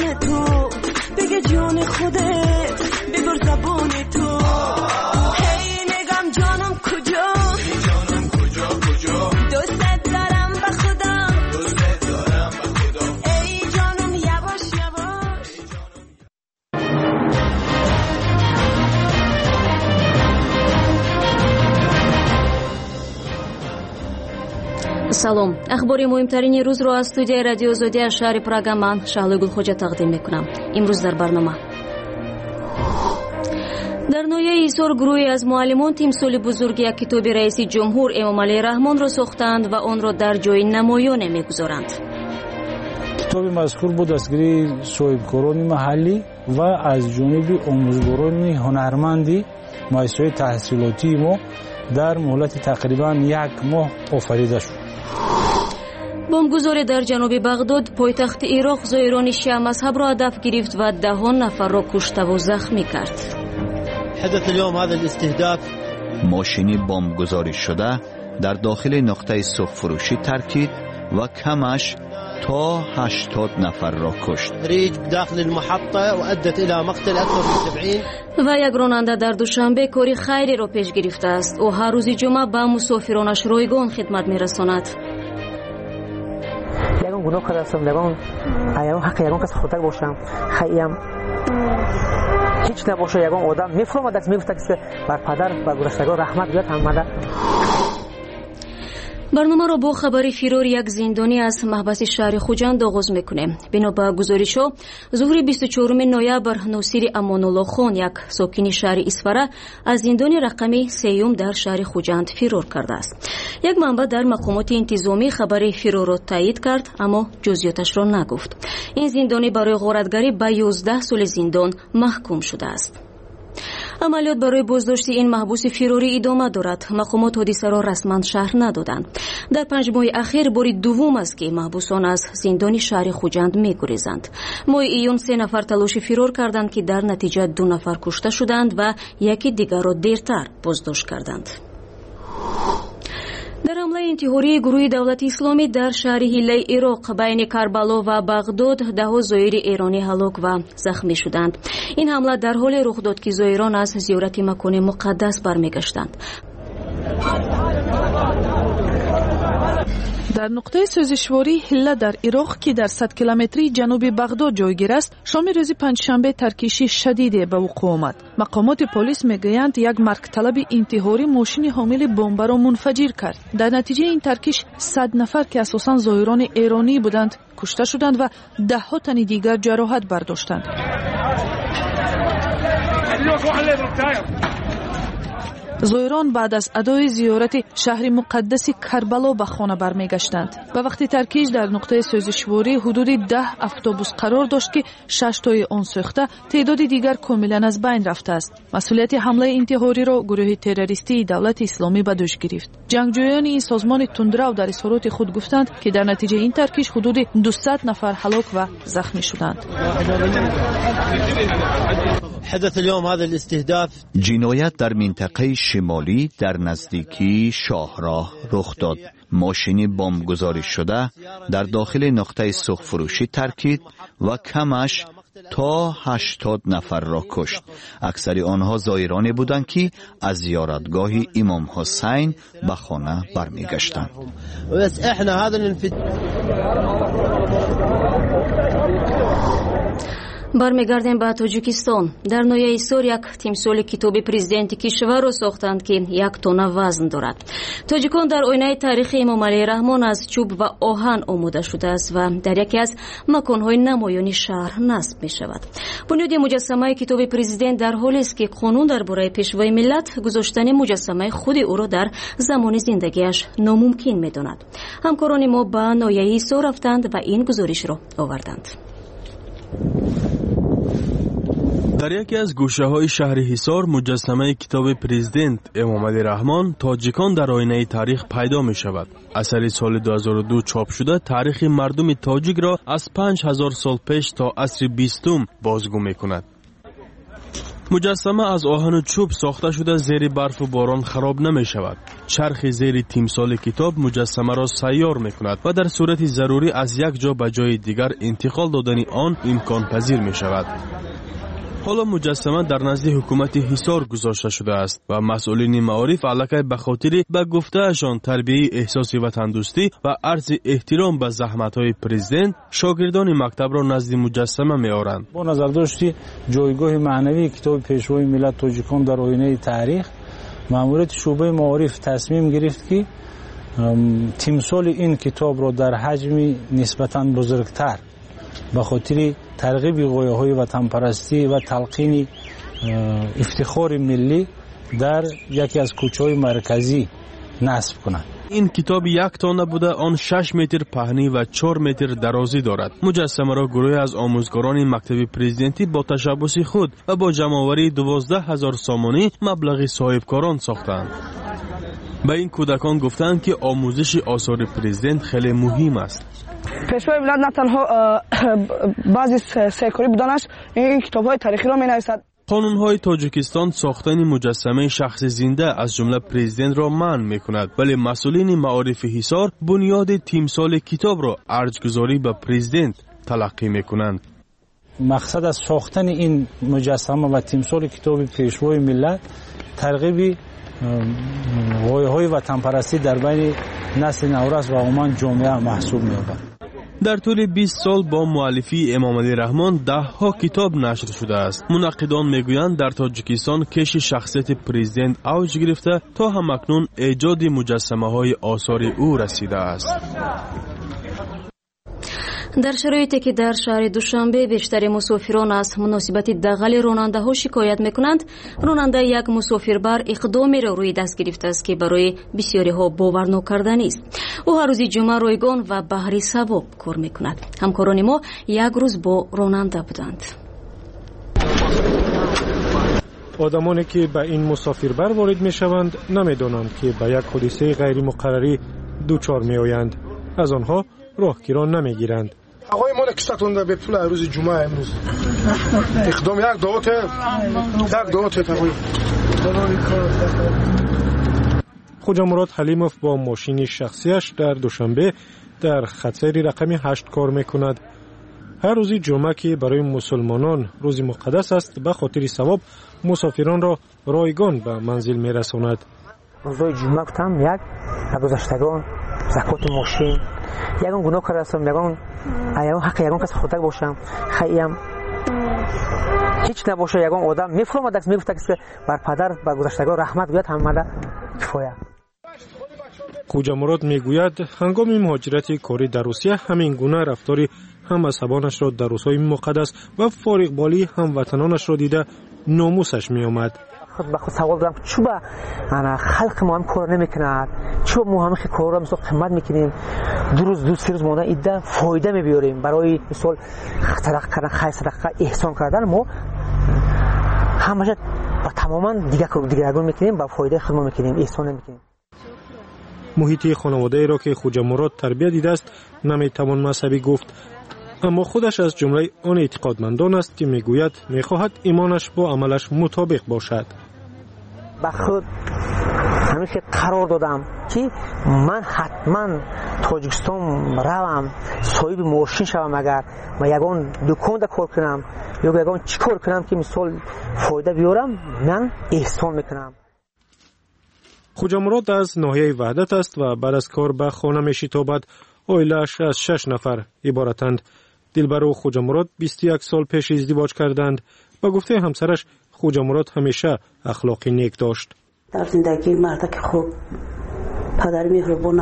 زبون خودت بگو زبون تو هی میگم جانم کجا جانم کجا کجا دوست دارم به خدا دوست دارم به خدا ای جانم یواش یواش. салом ахбори муҳимтарини рӯзро аз студияи радио озодия шаҳри прага ман шаҳлои гулхоҷа тақдим мекунам. имрӯз дар барнома дар ноҳияи ҳисор гурӯҳе аз муаллимон тимсоли бузурги як китоби раиси ҷумҳур эмомалии раҳмонро сохтаанд ва онро дар ҷои намоёне мегузоранд. китоби мазкур бо дастгирии соҳибкорони маҳаллӣ ва аз ҷониби омӯзгорони ҳунарманди муассисаҳои таҳсилотии мо дар муҳлати тақрибан як моҳ офарида шуд. бомбгузоре дар ҷануби бағдод пойтахти ироқ зоирони шиъамазҳабро ҳадаф гирифт ва даҳон нафарро куштаву захмӣ кард. мошини бомбгузорӣ шуда дар дохили нуқтаи сӯхфурӯшӣ таркид ва камаш то ҳаштод нафарро кушт. ва як ронанда дар душанбе кори хайреро пеш гирифтааст. ӯ ҳар рӯзи ҷумъа ба мусофиронаш ройгон хидмат мерасонад. ягон гуноҳ кардастам, ягон ягон ҳаққи ягон кас хотар бошам, хаям ҳеҷ набоша. ягон одам мефаҳмад, мегуфта ки бар падар ба гузаштагон раҳмат биёд ҳаммада. барномаро бо хабари фирори як зиндонӣ аз маҳбаси шаҳри хуҷанд оғоз мекунем. бино ба гузоришҳо зуҳри бисту чоруми ноябр носири амонуллохон, як сокини шаҳри исфара, аз зиндони рақами сеюм дар шаҳри хуҷанд фирор кардааст. як манбаъ дар мақомоти интизомӣ хабари фирорро таъид кард, аммо ҷузъиёташро нагуфт. ин зиндонӣ барои ғоратгарӣ ба ёздаҳ соли зиндон маҳкум шудааст. амалиёт барои боздошти ин маҳбуси фирорӣ идома дорад. мақомот ҳодисаро расман шаҳр надоданд. дар панҷ моҳи ахир бори дуввум аст ки маҳбусон аз зиндони шаҳри хуҷанд мегурезанд. моҳи июн се нафар талоши фирор карданд ки дар натиҷа ду нафар кушта шуданд ва яки дигарро дертар боздошт карданд. дар ҳамлаи интиҳории гурӯҳи давлати исломӣ дар шаҳри ҳиллаи ироқ байни карбало ва бағдод даҳо зоири эронӣ ҳалок ва захмӣ шуданд. ин ҳамла дар ҳоле рух дод ки зоирон аз зиёрати макони муқаддас бармегаштанд. дар нуқтаи сӯзишвории ҳилла дар ироқ ки дар сад километри ҷануби бағдод ҷойгир аст, шоми рӯзи панҷшанбе таркиши шадиде ба вуқӯъ омад. мақомоти полис мегӯянд як маркталаби интиҳорӣ мошини ҳомили бомбаро мунфаҷир кард. дар натиҷаи ин таркиш сад нафар ки асосан зоирони эронӣ буданд кушта шуданд ва даҳҳо тани дигар ҷароҳат бардоштанд. зоирон баъд аз адои зиёрати шаҳри муқаддаси карбало ба хона бармегаштанд. ба вақти таркиш дар нуқтаи сӯзишворӣ ҳудуди даҳ автобус қарор дошт ки шаштои он сӯхта, теъдоди дигар комилан аз байн рафтааст. масъулияти ҳамлаи интиҳориро гурӯҳи террористии давлати исломӣ ба дӯш гирифт. ҷангҷӯёни ин созмони тундрав дар изҳороти худ гуфтанд ки дар натиҷаи ин таркиш ҳудуди дусад нафар ҳалок ва захмӣ шуданд. ҷиноят дар минтақаи шимолӣ дар наздикии шоҳроҳ рух дод. мошини бомбгузорӣ шуда дар дохили нуқтаи сӯхфурӯшӣ таркид ва камаш то ҳаштод нафарро кушт. аксари онҳо зоироне буданд ки аз зиёратгоҳи имом ҳусайн ба хона бармегаштанд. бармегардем ба тоҷикистон. дар ноҳияи Исор як тимсоли китоби президенти кишварро сохтанд ки як тонна вазн дорад. тоҷикон дар оинаи таърихи эмомалии раҳмон аз чӯб ва оҳан омода шудааст ва дар яке аз маконҳои намоёни шаҳр насб мешавад. бунёди муҷассамаи китоби президент дар ҳолест ки қонун дар бораи пешвои миллат гузоштани муҷассамаи худи ӯро дар замони зиндагиаш номумкин медонад. ҳамкорони мо ба ноҳияи Исор рафтанд ва ин гузоришро оварданд. дар яке аз гӯшаҳои шаҳри ҳисор муҷассамаи китоби президент эмомалӣ раҳмон тоҷикон дар оинаи таърих пайдо мешавад. асари соли ду ҳазору ду чоп шуда таърихи мардуми тоҷикро аз панҷ ҳазор сол пеш то асри бистум бозгӯ мекунад. муҷассама аз оҳану чӯб сохта шуда зери барфу борон хароб намешавад. чархи зери тимсоли китоб муҷассамаро сайёр мекунад ва дар сурати зарурӣ аз як ҷо ба ҷои дигар интиқол додани он имконпазир мешавад. حالا مجسمه در نزد حکومت حصار گذاشته شده است و مسئولین معارف علاقه به خاطر به گفتهشان تربیت احساس وطندوستی و عرض احترام به زحمت‌های پرزیدنت شاگردان مکتب را نزد مجسمه می‌آورند. با نظر داشتی جایگاه معنوی کتاب پیشوای ملت تاجیکان در آینه تاریخ، ماموریت شعبه معارف تصمیم گرفت که تمثال این کتاب را در حجم نسبتاً بزرگتر به خاطر ترغیب غایه‌های وطن پرستی و تلقین افتخار ملی در یکی از کوچه‌های مرکزی نصب کنند. این کتاب یک تانه بوده، آن شش متر پهنی و چهار متر درازی دارد. مجسمه را گروه از آموزگاران مکتب پرزیدنتی با تشبث خود و با جمع‌آوری دوازده هزار سامانی مبلغ صاحبکاران ساختند. به این کودکان گفتند که آموزش آثار پرزیدنت خیلی مهم است. پیشوای ملت نه تنها بعضی سیکوری بدانش این کتاب‌های تاریخی را می‌نویسد. قانون‌های تاجیکستان ساختن مجسمه شخص زنده از جمله پرزیدنت را منع می‌کند، ولی مسئولین معارف حصار بنیاد تمثال کتاب را ارج‌گذاری به پرزیدنت تلقی می‌کنند. مقصد از ساختن این مجسمه و تمثال کتاب پیشوای ملت ترغیب غایه‌های وطن پرستی در بین نسل نورس و عموما جامعه محسوب می‌یابد. در طول بیست سال با مؤلفی امام علی رحمان ده ها کتاب نشر شده است. منقدان میگویند در تاجیکستان کش شخصیت پرزیدنت اوج گرفته تا همکنون ایجاد مجسمه های آثار او رسیده است. در شرایطی که در شهر دوشنبه بیشتر مسافران از مناسبت دغل راننده ها شکایت میکنند، راننده یک مسافربر اقدامی را روی دست گرفته است که برای بسیاری ها باور نکردنی است. او هر روز جمعه رایگان و بهره ثواب کار میکند. همکاران ما یک روز با راننده بودند. آدمانی که به این مسافربر وارد میشوند نمیدانند که به یک حادثه غیر مقرری دوچار میآیند. از آنها راهگیران نمیگیرند. آقای ما کشتتون به پول روز جمعه امروز اقدام یک دعوت یک دعوت آقای خوجا مراد حلیموف با ماشین شخصیش در دوشنبه در خطسیر رقم هشت کار میکند. هر روز جمعه که برای مسلمانان روز مقدس است، به خاطر ثواب مسافران را رایگان به منزل میرساند. روزهای جمعه گفتم یک گذشتگان زکات ماشین یگان گناه کرده هستم، یگان یگان حق یگان کس خودک باشم، خیلی هیچ نباشه. یگان آدم میفرماد دست میگفت که بر پدر و گذشتگان رحمت گوید، همه کفایه. خوجا مراد میگوید هنگام مهاجرت کاری در روسیه همین گونه رفتاری هم مذهبانش را در روزهای مقدس و فارغبالی هموطنانش را دیده ناموسش میآمد. خود به خود سوال دارم چوب انا خلق ما هم کار نمیکند، چوب ما هم کار را مثلا خدمت میکنیم، دو روز دو سه روز مونده ایده فایده میبیاریم برای مثال صدقه کردن، خیر صدقه احسان کردن، ما همش با تماما دیگه کار دیگرگون میکنیم، با فایده خود ما میکنیم، احسان نمیکنیم. محیط خانواده ای را که خوجا مراد تربیت دیده است نمیتوان مذهبی گفت، اما خودش از جمله آن اعتقادمندان است که میگوید میخواهد ایمانش با عملش مطابق باشد. با خود همیشه قرار دادم که من حتما تاجیکستان روم، صاحب ماشین شوم، اگر و یگان دکان دا کار کنم یا یگان چی کار کنم که مثال فایده بیارم، من احسان میکنم. خوجا مراد از ناحیه وحدت است و بعد از کار به خانه میشتابد. عائله‌اش از شش نفر عبارتند. دلبر و خوجا مراد بیست و یک سال پیش ازدواج کردند. با گفته همسرش خوجا مراد همیشه اخلاقی نیک داشت. در زندگی مرد خوب، پدر مهربان.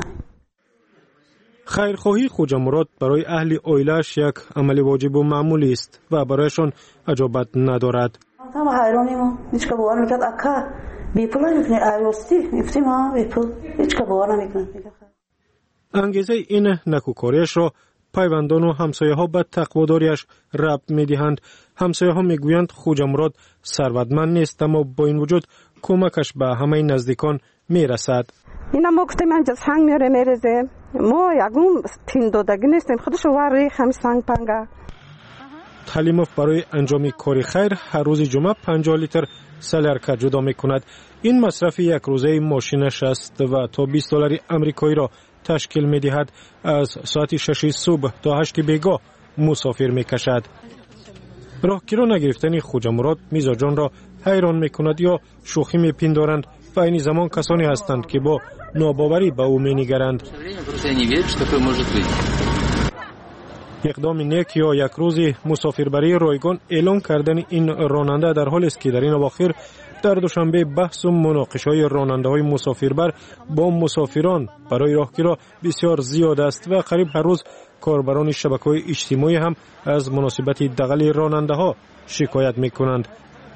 خیرخواهی خوجا مراد برای اهل عائله‌اش یک عمل واجب و معمولی است و برایشان عجابت ندارد. تمام حیرانیم، هیچ که باور میکرد اکا بی پول میکنه، ایوستی میفتیم ها بی پول، هیچ که باور نمیکنه. انگیزه این نکوکاریش را پیوندان و همسایه ها به تقواداریش ربط می دهند. همسایه ها می گویند خوجا مراد ثروتمند نیست، اما با این وجود کمکش به همه نزدیکان می رسد. اینا ما گفتیم اینجا سنگ میاره میرزه، ما یکم تین دادگی نیستیم، خودش وری خمی سنگ پنگه. حلیموف برای انجام کاری خیر هر روز جمعه پنجاه لیتر سلرکه جدا می کند. این مصرف یک روزه ماشینش است و تا بیست دلار امریکایی را تشکیل می دهد. از ساعت شش صبح تا هشت بیگاه مسافر می کشد. راهگیران نگرفتن خوجا مراد میرزا جان را حیران میکند یا شوخی میپندارند و این زمان کسانی هستند که با ناباوری به او مینگرند. اقدام نیک یا یک روزی مسافربری رایگان اعلان کردن این راننده در حالی است که در این اواخر در دوشنبه بحث و مناقشه‌های راننده‌های مسافربر با مسافران برای راهگیرا بسیار زیاد است و قریب هر روز کاربران شبکه‌های اجتماعی هم از مناسبت دغل راننده‌ها شکایت می‌کنند.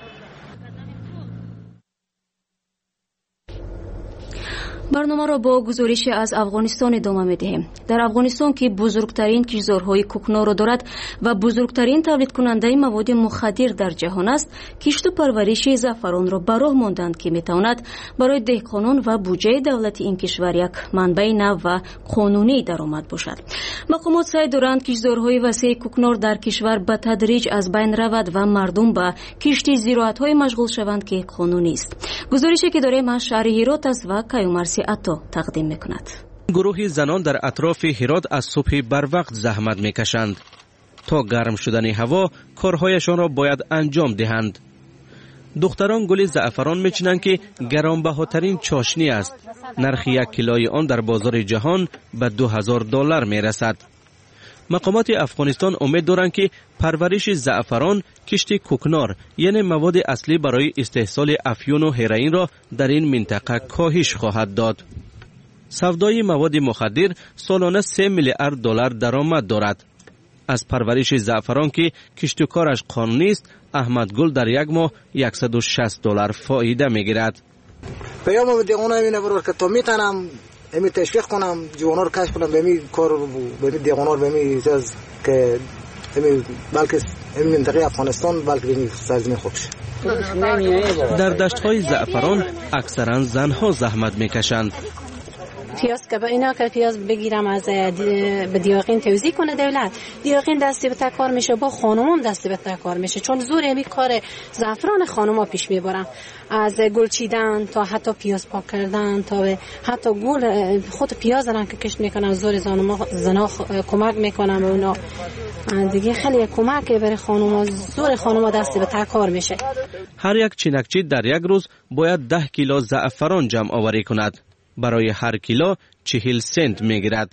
برنامه را با گزارش از افغانستان ادامه می‌دهیم. در افغانستان که بزرگترین کشتزارهای کوکنار را دارد و بزرگترین تولید کننده مواد مخدر در جهان است، کشت و پرورش زعفران را به راه ماندند که می‌تواند برای دهقانان و بودجه دولت این کشور یک منبع نو و قانونی درآمد باشد. مقامات سعی دارند کشتزارهای وسیع کوکنار در کشور به تدریج از بین رود و مردم به کشت زراعت‌های مشغول شوند که قانونی است. گزارشی که داریم از شهر هرات است و کیومرثی عطا تقدیم میکند. گروه زنان در اطراف هرات از صبح بر وقت زحمت میکشند. تا گرم شدن هوا کارهایشان را باید انجام دهند. دختران گل زعفران میچینند که گرانبهاترین چاشنی است. نرخ یک کیلوی آن در بازار جهان به دو هزار دلار میرسد. مقامات افغانستان امید دارند که پرورش زعفران، کشت کوکنار یعنی مواد اصلی برای استحصال افیون و هروئین را در این منطقه کاهش خواهد داد. سودای مواد مخدر سالانه سه میلیارد دلار درآمد دارد. از پرورش زعفران که کشت و کارش قانونی است، احمد گل در یک ماه صد و شصت دلار فایده میگیرد. پیام دیگونه اینه برای که تو میتونم امی تشویق کنم جوانان رو کش کنم به می کار به می دیوانار به می چیز که امی بلکه امی منطقه افغانستان بلکه به می سرزمین خودش. در دشت‌های زعفران اکثرا زنها زحمت میکشند. پیاز که با اینا که پیاز بگیرم از به دیاقین توزیع کنه دولت، دیاقین دستی به تکار میشه، با خانومم دستی به تکار میشه، چون زور امی کار زعفران خانوما پیش میبرم، از گل چیدن تا حتی پیاز پاک کردن تا به حتی گل خود پیاز را که کشت میکنن، زور زنها زنا کمک میکنن به اونا دیگه، خیلی کمک برای خانوما، زور خانوما دستی به تکار میشه. هر یک چینکچی در یک روز باید ده کیلو زعفران جمع آوری کند. برای هر کیلو چهل سنت میگیرد.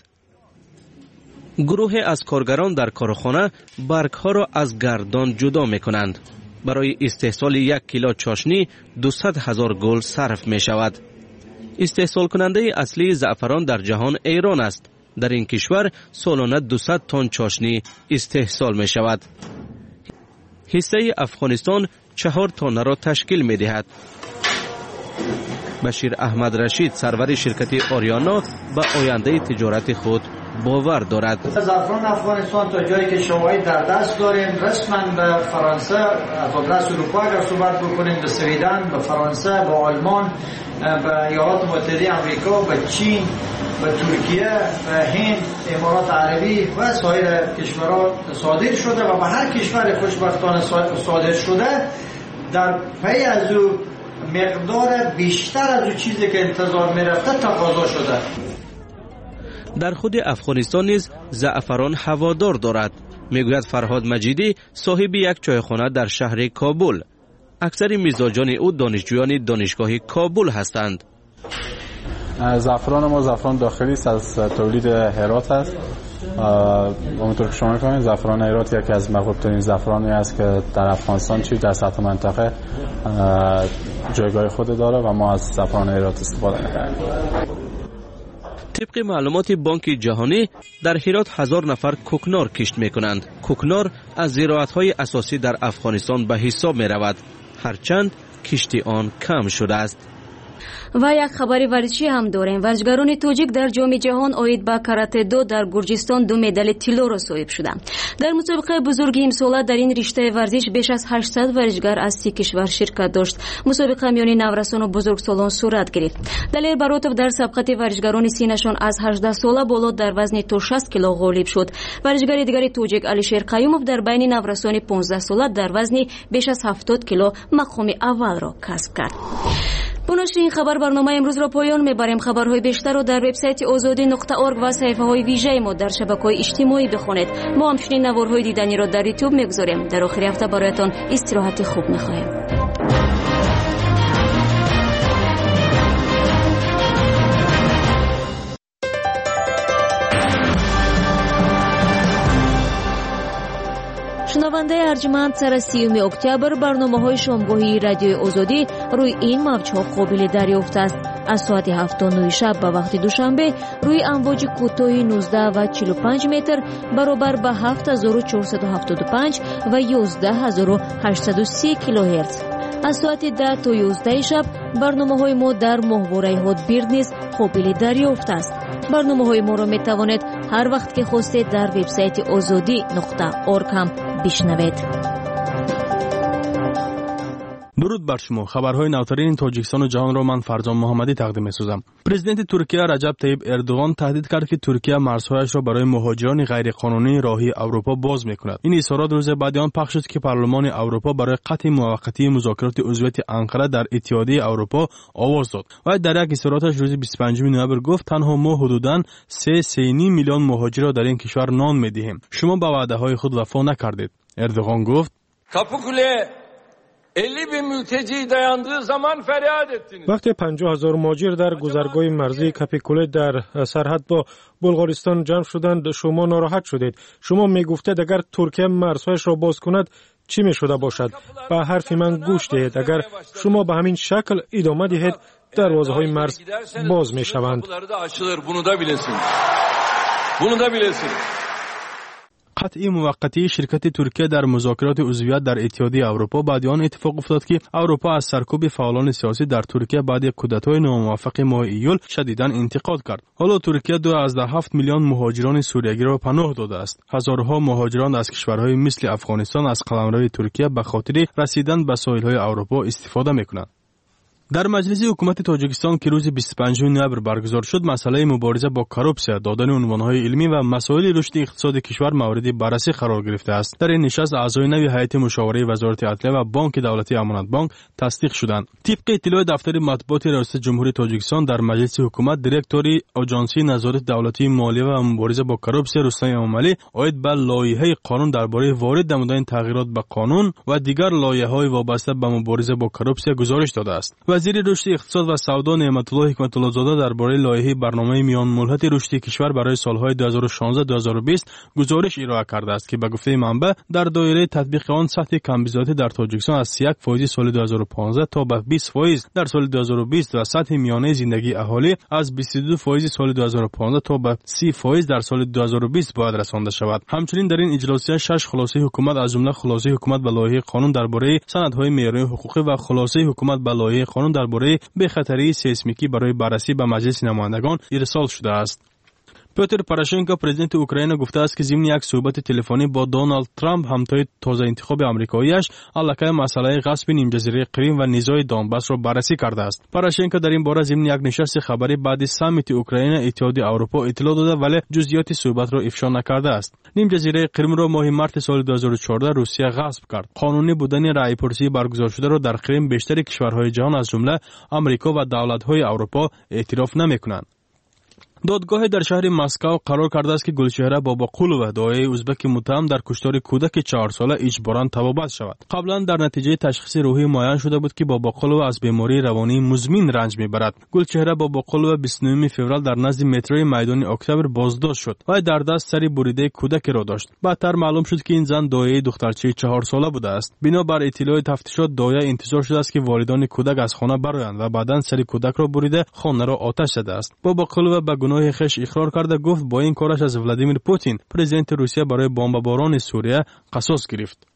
گروه از کارگران در کارخانه برگ ها را از گردان جدا میکنند. برای استحصال یک کیلو چاشنی دویست هزار گل صرف می شود. استحصال کننده اصلی زعفران در جهان ایران است. در این کشور سالانه دویست تن چاشنی استحصال می شود. حصه افغانستان چهار تن را تشکیل می دهد. بشیر احمد رشید سرور شرکت آریانا به آینده تجارت خود باور دارد. زعفران افغانستان تا جایی که شواهد در دست داریم رسما به فرانسه، از آدرس اروپا اگر صحبت بکنیم، به سویدن، به فرانسه، به آلمان، به ایالات متحده آمریکا، به چین، به ترکیه، به هند، امارات عربی و سایر کشورها صادر شده و به هر کشور خوشبختانه صادر شده در پی از او مقدار بیشتر از اون چیزی که انتظار میرفته تقاضا شده. در خود افغانستان نیز زعفران هوادار دارد. میگوید فرهاد مجیدی صاحب یک چایخانه در شهر کابل. اکثر مزاجان او دانشجویان دانشگاه کابل هستند. زعفران ما زعفران داخلی است، از تولید هرات است. همونطور که شما می‌فهمید زعفران هرات یکی از محبوب ترین زعفرانی است که در افغانستان چی در سطح منطقه جایگاه خود داره و ما از زعفران هرات استفاده می‌کنیم. طبق معلومات بانک جهانی در هرات هزار نفر کوکنار کشت می‌کنند. کوکنار از زراعت‌های اساسی در افغانستان به حساب می‌رود، هرچند کشت آن کم شده است. و یک خبری ورزشی هم داریم. ورزشکاران تاجیک در جام جهان آید به کاراته دو در گرجستان دو مدال طلا را صاحب شدند. در مسابقه بزرگ امسال در این رشته ورزش بیش از هشتصد ورزشکار از سی کشور شرکت داشت. مسابقه میان نورسان و بزرگسالان صورت گرفت. دلیر براتوف در سبقت ورزشکاران سینه‌شان از هجده ساله بالا در وزن تا شصت کیلو غالب شد. ورزشکار دیگر تاجیک علیشیر قیوموف در بین نورسان پانزده ساله در وزن بیش از هفتاد کیلو مقام اول را کسب کرد. با نشر این خبر برنامه امروز را پایان میبریم. خبرهای بیشتر را در وبسایت آزادی نقطه اورگ و صفحه های ویژه ما در شبکه‌های اجتماعی بخوانید. ما همچنین نوارهای دیدنی را در یوتیوب میگذاریم. در آخر هفته برایتان استراحت خوب میخواهیم. شنونده ارجمند، سر سیوم اکتبر برنامه‌های شامگاهی رادیو آزادی روی این موج‌ها قابل دریافت است. از ساعت هفت تا نه شب به وقت دوشنبه روی امواج کوتاه نوزده و چهل و پنج متر برابر به هفت هزار و چهارصد و هفتاد و پنج و یازده هزار و هشتصد و سی کیلوهرتز. از ساعت ده تا یازده شب برنامه‌های ما در ماهواره هاتبیرد نیز قابل دریافت است. برنامه‌های ما را می‌توانید هر وقت که خواستید در وبسایت آزادی نقطه اورگ هم بشنوید. درود بر شما. خبرهای نوترین تاجیکستان و جهان را من فرزان محمدی تقدیم می‌سازم. پرزیدنت ترکیه رجب طیب اردوغان تهدید کرد که ترکیه مرزهایش را برای مهاجران غیرقانونی راهی اروپا باز می‌کند. این اظهارات روز بعد آن پخش شد که پارلمان اروپا برای قطع موقتی مذاکرات عضویت انقره در اتحادیه اروپا آواز داد. و در یک اظهاراتش روز بیست و پنجم نوامبر گفت تنها ما حدوداً سه و نیم میلیون مهاجر را در این کشور نان می‌دهیم. شما به وعده‌های خود وفا نکردید. اردوغان گفت وقتی پنجاه هزار مهاجر در گذرگاه مرزی کپیکوله در سرحد با بلغارستان جمع شدند شما ناراحت شدید. شما میگفتید اگر ترکیه مرزهایش را باز کند چی می شده باشد؟ به حرف من گوش دهید. اگر شما به همین شکل ادامه دهید دروازه های مرز باز می شوند. قطعی موقتی شرکت ترکیه در مذاکرات عضویت در اتحادیه اروپا بعد آن اتفاق افتاد که اروپا از سرکوب فعالان سیاسی در ترکیه بعد یک کودتای ناموفق ماه ایول شدیداً انتقاد کرد. حالا ترکیه دو از ده هفت میلیون مهاجران سوریایی را پناه داده است. هزارها مهاجران از کشورهای مثل افغانستان از قلمرو ترکیه به خاطر رسیدن به ساحل‌های اروپا استفاده می‌کنند. در مجلس حکومت تاجیکستان که روز بیست و پنجم نوامبر برگزار شد مسئله مبارزه با کروپسیا، دادن عنوانهای علمی و مسائل رشد اقتصاد کشور مورد بررسی قرار گرفته است. در این نشست اعضای نوی هیئت مشاوره وزارت عدلیه و بانک دولتی امانت بانک تصدیق شدند. طبق اطلاع دفتر مطبوعات ریاست جمهوری تاجیکستان در مجلس حکومت دیرکتوری آژانسی نظارت دولتی مالیه و مبارزه با کروپسیا رستم امامعلی عاید به لایحه قانون درباره وارد نمودن تغییرات به قانون و دیگر لایحه‌های وابسته به مبارزه با کروپسیا گزارش داده است. وزیر رشد اقتصاد و سودا نعمت الله حکمت الله زاده درباره لایحه برنامه میان ملحت رشد کشور برای سالهای دو هزار و شانزده تا دو هزار و بیست گزارش ارائه کرده است که به گفته منبع در دایره تطبیق آن سطح کمبیزاتی در تاجیکستان از سی و یک فیصد سال دو هزار و پانزده تا به بیست فیصد در سال دو هزار و بیست و سطح میانه زندگی اهالی از بیست و دو فیصد سال دو هزار و پانزده تا به سی فیصد در سال دو هزار و بیست باید رسانده شود. همچنین در این اجلاسیه شش خلاصه حکومت از جمله خلاصه حکومت به لایحه قانون درباره سندهای معیاری حقوقی و خلاصه حکومت به لایحه قانون درباره بخطری سیسمیکی برای بررسی به مجلس نمایندگان ارسال شده است. پیتر پوراشنکو پرزیدنت اوکراین گفته است که ضمن یک صحبت تلفنی با دونالد ترامپ همتای تازه انتخاب آمریکایی‌اش علاقه مسئله غصب نیم جزیره کریم و نزاع دونباس را بررسی کرده است. پوراشنکو در این باره ضمن یک نشست خبری بعد سامیت اوکراین اتحادیه اروپا اطلاع داده ولی جزئیات صحبت را افشا نکرده است. نیم جزیره کریم را ماه مارس سال دو هزار و چهارده روسیه غصب کرد. قانونی بودن رأی پرسی برگزار شده را در کریم بیشتر کشورهای جهان از جمله آمریکا و دولت‌های اروپا اعتراف نمی‌کنند. دادگاه در شهر مسکو قرار کرده است که گلچهره باباقولووا داعیه ازبک متهم در کشتار کودک چهار ساله اجباراً تبابت شود. قبلا در نتیجه تشخیص روحی معین شده بود که باباقولووا از بیماری روانی مزمن رنج میبرد. گلچهره باباقولووا بیست و نهم فوریه در نزد متروی میدان اکتبر بازداشت شد و در دست سری بریده کودک را داشت. بعدتر معلوم شد که این زن داعیه دخترچه چهار ساله بوده است. بنابر اطلاع تفتیشات داعیه انتظار شده است که والدان کودک از خانه برآیند و بعداً سری کودک را بریده خانه را آتش زده است. باباقولووا به گناه خش اقرار کرده گفت با این کارش از ولادیمیر پوتین پرزیدنت روسیه برای بمباران سوریه قصاص گرفت.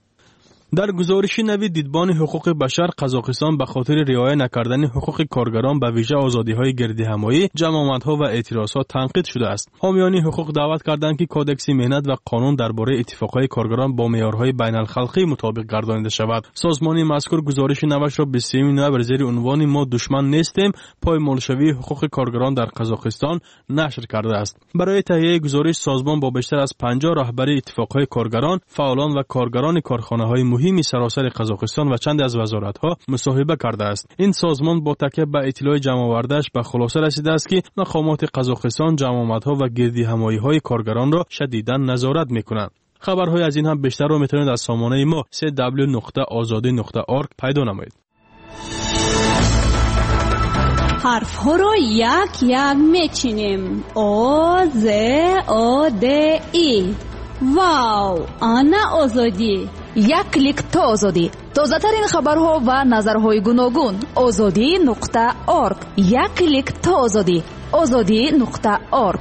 در گزارش نوی دیدبان حقوق بشر قزاقستان به خاطر رعایت نکردن حقوق کارگران به ویژه آزادی‌های گردهمایی، جمع‌آمدها و اعتراضات تنقید شده است. حامیان حقوق دعوت کردند که کودکس مهنت و قانون درباره اتفاقهای کارگران با معیارهای بین‌الخلقی مطابق گردانیده شود. سازمان مذکور گزارش نوش را بیست و سوم نوامبر زیر عنوان ما دشمن نیستیم پایمالشوی حقوق کارگران در قزاقستان نشر کرده است. برای تهیه گزارش سازمان با بیشتر از پنجاه رهبر اتفاقهای کارگران، فعالان و کارگران کارخانه‌های مهمی سراسر قزاقستان و چند از وزارت‌ها مصاحبه کرده است. این سازمان با تکیه به اطلاع جمع‌آورده‌اش به خلاصه رسیده است که مقامات قزاقستان جمع‌آمدها و گردی‌همایی‌های کارگران را شدیداً نظارت می‌کنند. خبرهای از این هم بیشتر را میتونید از سامانه ما سه دبلیو نقطه آزادی نقطه org پیدا نمایید. حرف ها را یک یک میچینیم. آ ز آ د ای. واو، انا آزادی. یک کلیک تا آزادی. تازه ترین خبرها و نظرهای گوناگون. آزادی نقطه org. یک کلیک تا آزادی. آزادی نقطه org.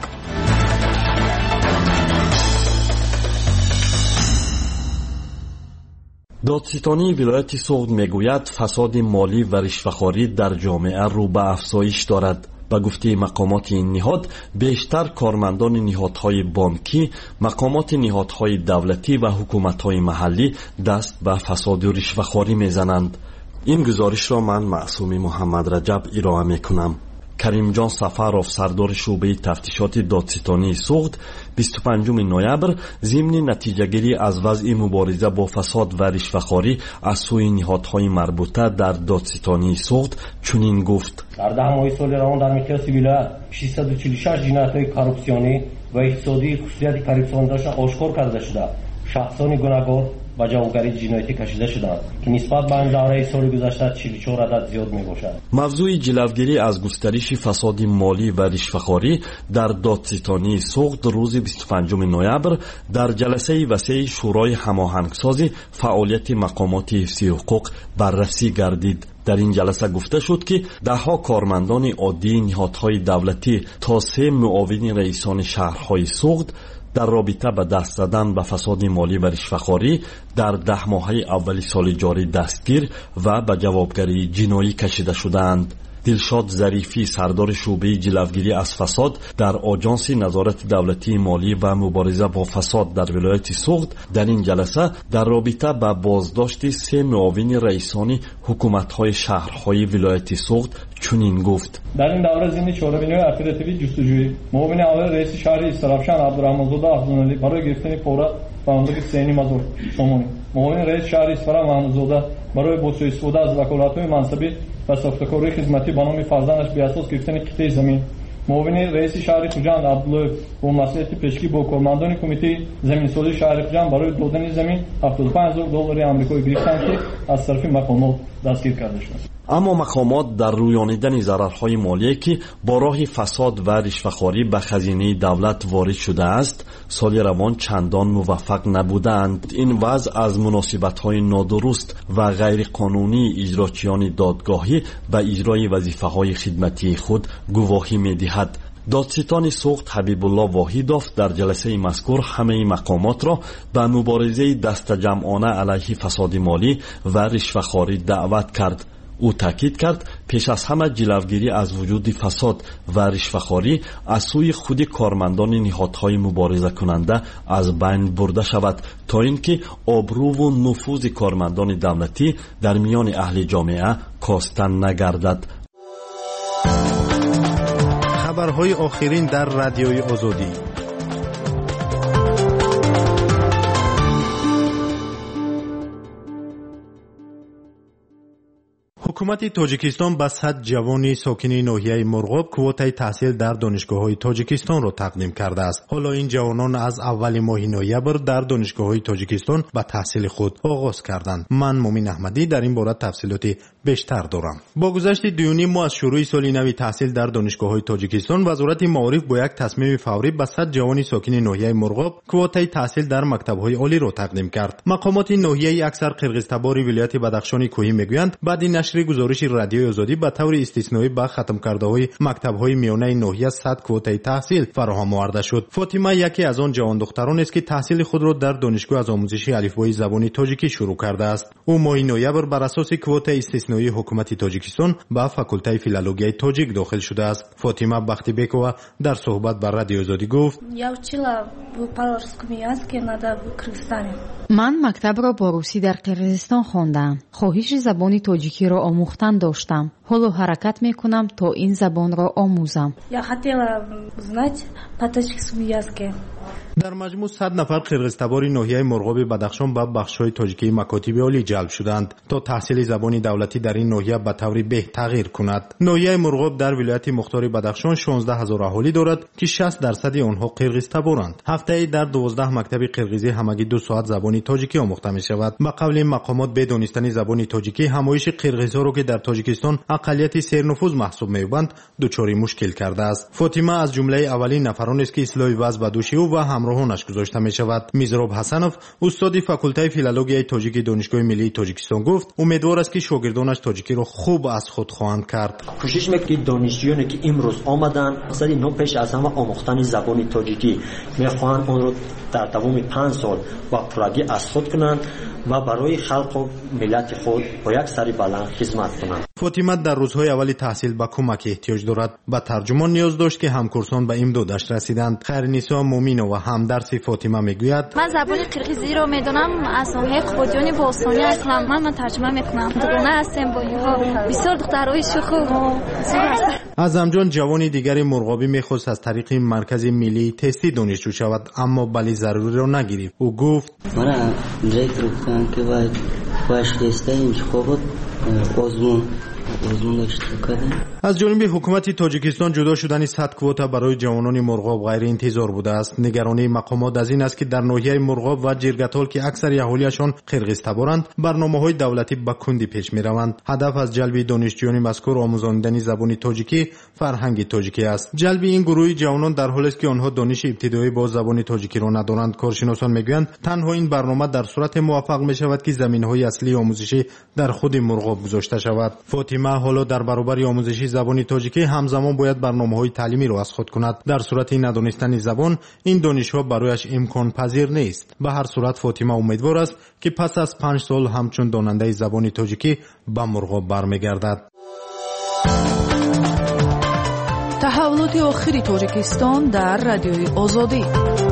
دادستانی ولایت سوغد میگوید فساد مالی و رشوه‌خواری در جامعه رو به افزایش دارد. به گفته مقامات این نهاد، بیشتر کارمندان نهادهای بانکی، مقامات نهادهای دولتی و حکومت‌های محلی دست به فساد و رشوه‌خواری میزنند. این گزارش را من معصوم محمد رجب ارائه میکنم. کریم جان سفرов سردار شعبه تفتیشات دادستانی سوغد بیست و پنجم نوامبر ضمن نتیجه‌گیری از وضع مبارزه با فساد و رشوه‌خواری از سوی نهادهای مربوطه در دادستانی سوغد چنین گفت: در ده ماه سال روان در مقیاس ولایت ششصد و چهل و شش جنایت‌های کارپسیونی و اقتصادی خصوصیت کارپسیون داشته آشکار کرده شده. شخصان گناهکار و جوابگری جنایتی کشیده شدند که نسبت به این دوره سال گذشته چهل و چهار عدد زیاد میباشد. موضوع جلوگیری از گسترش فساد مالی و رشوه‌خواری در دادستانی سوغد روز بیست و پنجم نوامبر در جلسه وسیع شورای هماهنگسازی فعالیت مقامات حفظی حقوق بررسی گردید. در این جلسه گفته شد که دهها کارمندان عادی نهادهای دولتی تا سه معاون رئیسان شهرهای سوغد در رابطه به دست زدن به فساد مالی و رشوه‌خواری در ده ماهه اول سال جاری دستگیر و به جوابگری جنایی کشیده شدند. دلشاد ظریفی سردار شعبه جلوگیری از فساد در آژانس نظارت دولتی مالی و مبارزه با فساد در ولایت سوغد در این جلسه در رابطه با بازداشت سه معاون رئیسان حکومت‌های شهرهای ولایت سوغد چنین گفت: در این دوره ضمن چهارمین اپراتیو جستجویی معاون اول رئیس شهر استرابشان عبدالرحمن‌زاده افزونعلی برای گرفتن پورا به مبلغ سه و نیم هزار سومانی، معاون رئیس شهر اصفهان محمودزاده برای با سوء استفاده از وکالت‌های منصبی و ساختکاری خدمتی به نام فرزندش به اساس گرفتن کیت زمین، معاون رئیس شهر خوجند عبدالله با مسئولیت پیشگی با کارمندان کمیته زمین‌سازی شهر خوجند برای دادن زمین هفتاد و پنج هزار دلار آمریکایی گرفتند که از طرف مقامات دستگیر کرده شد. اما مقامات در رویانیدن ضررهای مالی که با راه فساد و رشوه‌خواری به خزینه دولت وارد شده است سال روان چندان موفق نبودند. این وضع از مناسبت‌های نادرست و غیر قانونی اجراچیان دادگاهی به اجرای وظیفه‌های خدمتی خود گواهی می‌دهد. دادستان سوغد حبیب الله واحدوف در جلسه مذکور همه مقامات را به مبارزه دست جمعانه علیه فساد مالی و رشوه‌خواری دعوت کرد. او تاکید کرد پیش از همه جلوگیری از وجود فساد و رشوه‌خواری از سوی خود کارمندان نهادهای مبارزه کننده از بین برده شود تا اینکه آبرو و نفوذ کارمندان دولتی در میان اهل جامعه کاسته نگردد. خبرهای آخرین در رادیوی آزادی. حکومت تاجیکستان به صد جوان ساکن ناحیه مرغاب کوتای تحصیل در دانشگاه‌های تاجیکستان را تقدیم کرده است. حالا این جوانان از اول ماه نوامبر در دانشگاه‌های تاجیکستان به تحصیل خود آغاز کردند. من مومن احمدی در این باره تفصیلات بیشتر دارم. با گذشت دو نیم ماه از شروع سال نو تحصیل در دانشگاه‌های تاجیکستان وزارت معارف با یک تصمیم فوری به صد جوان ساکن ناحیه مرغاب کوتای تحصیل در مکتب‌های عالی را تقدیم کرد. مقامات ناحیه اکثر قرقیزتبار ولایت بدخشان کوهی میگویند بعد نشر گزارش رادیوی آزادی به طور استثنایی با ختم کرده های مکتب‌های میانه ناحیه صد کوتای تحصیل فراهم آورده شد. فاطمه یکی از آن جوان دختران است که تحصیل خود را در دانشگاه از آموزش الفبای زبان تاجیکی شروع کرده است. او ماه نوامبر بر اساس کوتای استثنایی حکومت تاجیکستان به فاکولته فیلولوژی تاجیک داخل شده است. فاطمه بختیبکова در صحبت با رادیوی آزادی گفت: من مکتب را با روسی در قرقیزستان خواندم. خواهش زبان تاجیکی را آموختن داشتم. حالا حرکت میکنم تا این زبان را آموزم. در مجموع صد نفر قرغیزتبار ناحیه مرغاب بدخشان به بخش‌های تاجیکی مکاتب عالی جلب شدند تا تحصیل زبان دولتی در این ناحیه به طور به تغییر کند. ناحیه مرغاب در ولایت مختار بدخشان شانزده هزار اهالی دارد که شصت درصد آنها قرغیزتبارند. هفته‌ای در دوازده مکتب قرغیزی همگی دو ساعت زبان تاجیکی آموخته می‌شود. به قول مقامات به دانستن زبان تاجیکی همایش قرغیزها را که در تاجیکستان اقلیت سرنفوذ محسوب می‌بودند دچار مشکل کرده است. فاطمه از جمله اولین نفران است که اصلاح وضع به دوش او و همراهانش گذاشته می‌شود. میزراب حسنوف استاد فاکولته فیلولوژی تاجیک دانشگاه ملی تاجیکستان گفت امیدوار است که شاگردانش تاجیکی را خوب از خود خواهند کرد. کوشش می‌کنیم که دانشجویانی که امروز آمدن مقصد اینو پیش از همه آموختن زبان تاجیکی می‌خواهند آن را در دوام پنج سال با پرگی از خود کنند و برای خلق و ملت خود با یک سری بلند خدمت کنند. فاطمه در روزهای اول تحصیل به کمک احتیاج دارد. با ترجمان نیاز داشت که همکورسان به امدادش رسیدند. خیرنسا مومینو و همدرس فاطمه میگوید من زبان قرغیزی رو میدونم، از اونهای خودیان باستانی هستم. من من ترجمه میکنم. دوگانه هستم با اینها. بسیار دخترای شوخ و زور هستن. اعظمجان جوانی دیگری مرغابی میخواست از طریق مرکز ملی تستی دانشجو شود اما بلی ضروری را نگرفت. او گفت من دیرکتر گفتم که باید باش تسته انتخابات آزمون از جانب حکومت تاجیکستان جدا شدن صد کوتا برای جوانان مرغاب غیر انتظار بوده است. نگرانی مقامات از این است که در ناحیه مرغاب و جرگتال که اکثر اهالیشان قرغیزتبارند برنامه‌های دولتی به کندی پیش می‌روند. هدف از جلب دانشجویان مذکور آموزاندن زبان تاجیکی فرهنگ تاجیکی است. جلب این گروه جوانان در حالی است که آنها دانش ابتدایی با زبان تاجیکی را ندارند. کارشناسان میگویند تنها این برنامه در صورت موفق می‌شود که زمینه‌های اصلی آموزشی در خود مرغاب گذاشته شود. فاطمه حالا در برابر آموزش زبان تاجیکی همزمان باید برنامه‌های تعلیمی را از خود کند. در صورت ندانستن زبان این دانش‌ها برایش امکان پذیر نیست. به هر صورت فاطمه امیدوار است که پس از پنج سال همچون داننده زبان تاجیکی به مرغاب برمیگردد. تحولات آخری تاجیکستان در رادیوی آزادی.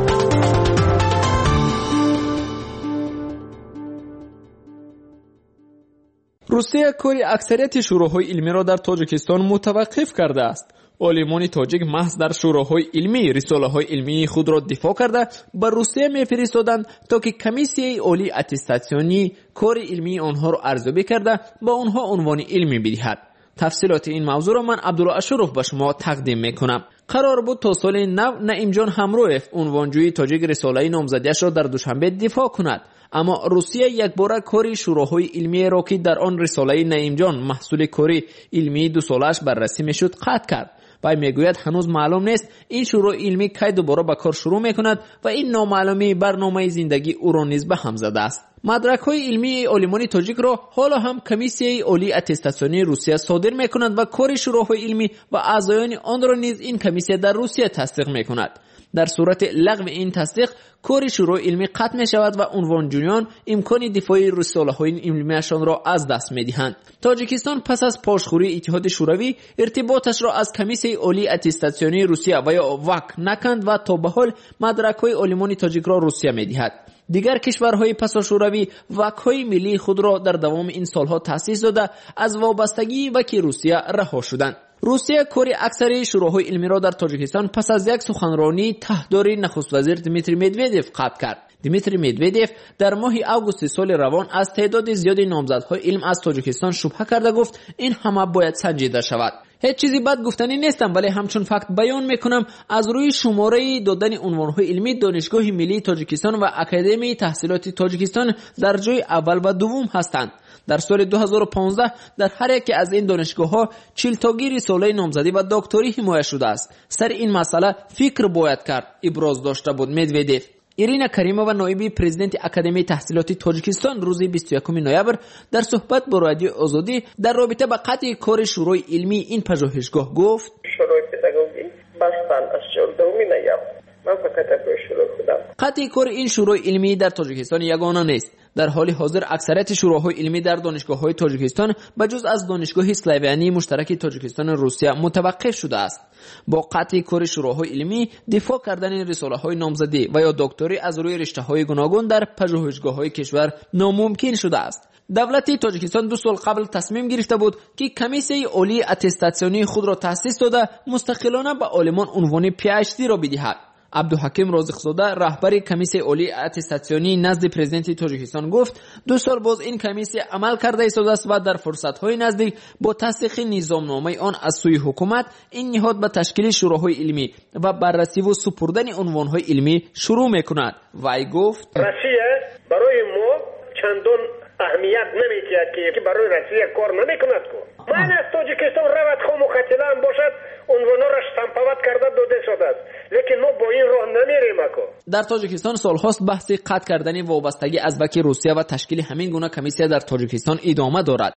روسیه کاری اکثریت شوراهای علمی را در تاجیکستان متوقف کرده است. عالمان تاجیک محض در شوراهای علمی رساله‌های علمی خود را دفاع کرده به روسیه می‌فرستادند تا که کمیسیه عالی اتستاسیونی کار علمی آنها را ارزیابی کرده با آنها عنوان علمی بدهد. تفصیلات این موضوع را من عبدالله اشرف به شما تقدیم میکنم. قرار بود تا سال نو نعیم جان همرویف عنوانجوی تاجیک رساله نامزدیش را در دوشنبه دفاع کند، اما روسیه یک بار کاری شوراهای علمی را که در آن رساله نعیم جان محصول کاری علمی دو سالش بررسی میشد قطع کرد. وی میگوید هنوز معلوم نیست این شورای علمی کی دوباره به کار شروع میکند و این نامعلومی برنامه زندگی او را نیز به هم زده است. مدرک های علمی عالمان تاجیک را حالا هم کمیسیه عالی اتستاسیونی روسیه صادر میکند و کار شوراهای علمی و اعضایان آن را نیز این کمیسیه در روسیه تصدیق میکند. در صورت لغو این تصدیق کار شورای علمی قطع می شود و عنوانجویان امکان دفاع رساله های علمیشان را از دست می دهند. تاجیکستان پس از پاشخوری اتحاد شوروی ارتباطش را از کمیسیه عالی اتستاسیونی روسیه و یا واک نکند و تا به حال مدرک های عالمان تاجیک را روسیه می دهد. دیگر کشورهای پس از شوروی واک‌های ملی خود را در دوام این سالها تأسیس داده از وابستگی وک روسیه رها شدند. روسیه کاری اکثر شوراهای علمی را در تاجیکستان پس از یک سخنرانی تحتداری نخست وزیر دیمیتری مدودوف قطع کرد. دیمیتری مدودوف در ماه آگوست سال روان از تعداد زیادی نامزدهای علم از تاجیکستان شبهه کرده گفت این همه باید سنجیده شود. هیچ چیزی بد گفتنی نیستم، ولی همچون فکت بیان میکنم از روی شماره دادن عنوانهای علمی دانشگاه ملی تاجیکستان و اکادمی تحصیلات تاجیکستان در جای اول و دوم هستند. در سال دو هزار و پانزده در هر یکی از این دانشگاه‌ها چهل تاگیر رساله نامزدی و دکتری حمایت شده است. سر این مسئله فکر باید کرد، ابراز داشته بود مدودوف. ایرینا کریمووا نایب پرزیدنت اکادمی تحصیلات تاجیکستان روز بیست و یکم نوامبر در صحبت با رادیو آزادی در رابطه با قطع کار شورای علمی این پژوهشگاه گفت: شورای پداگوژی بستن از چهاردهم نوامبر. من فقط به شروع خودم. قطع کار این شورای علمی در تاجیکستان یگانه نیست. در حال حاضر اکثریت شوراهای علمی در دانشگاه‌های تاجیکستان بجز از دانشگاه اسلوونی مشترک تاجیکستان و روسیه متوقف شده است. با قطع کار شوراهای علمی دفاع کردن رساله‌های نامزدی و یا دکتری از روی رشته‌های گوناگون در پژوهشگاه‌های کشور ناممکن شده است. دولت تاجیکستان دو سال قبل تصمیم گرفته بود که کمیسیه عالی اتستاسیونی خود را تأسیس داده مستقلانه به عالمان عنوان پی اچ دی را بدهد. عبدالحکیم رازقزاده رهبر کمیسیون عالی اتستاسیونی نزد پرزیدنت تاجیکستان گفت دو سال باز این کمیسیون عمل کرده ایستاده است و در فرصت‌های نزدیک با تصدیق نظامنامه آن از سوی حکومت این نهاد به تشکیل شوراهای علمی و بررسی و سپردن عنوان‌های علمی شروع می‌کند. وی گفت روسیه برای ما چندان اهمیت نمی‌دهد که برای روسیه کار نمی‌کند کو. من از تاجیکستان روات خو مختلف هم باشد عنوانا را استمپاوت کرده داده شده است، لیکن ما با این راه نمیریم اکو. در تاجیکستان سالهاست بحث قطع کردن وابستگی ازبک روسیه و تشکیل همین گونه کمیسیون در تاجیکستان ادامه دارد.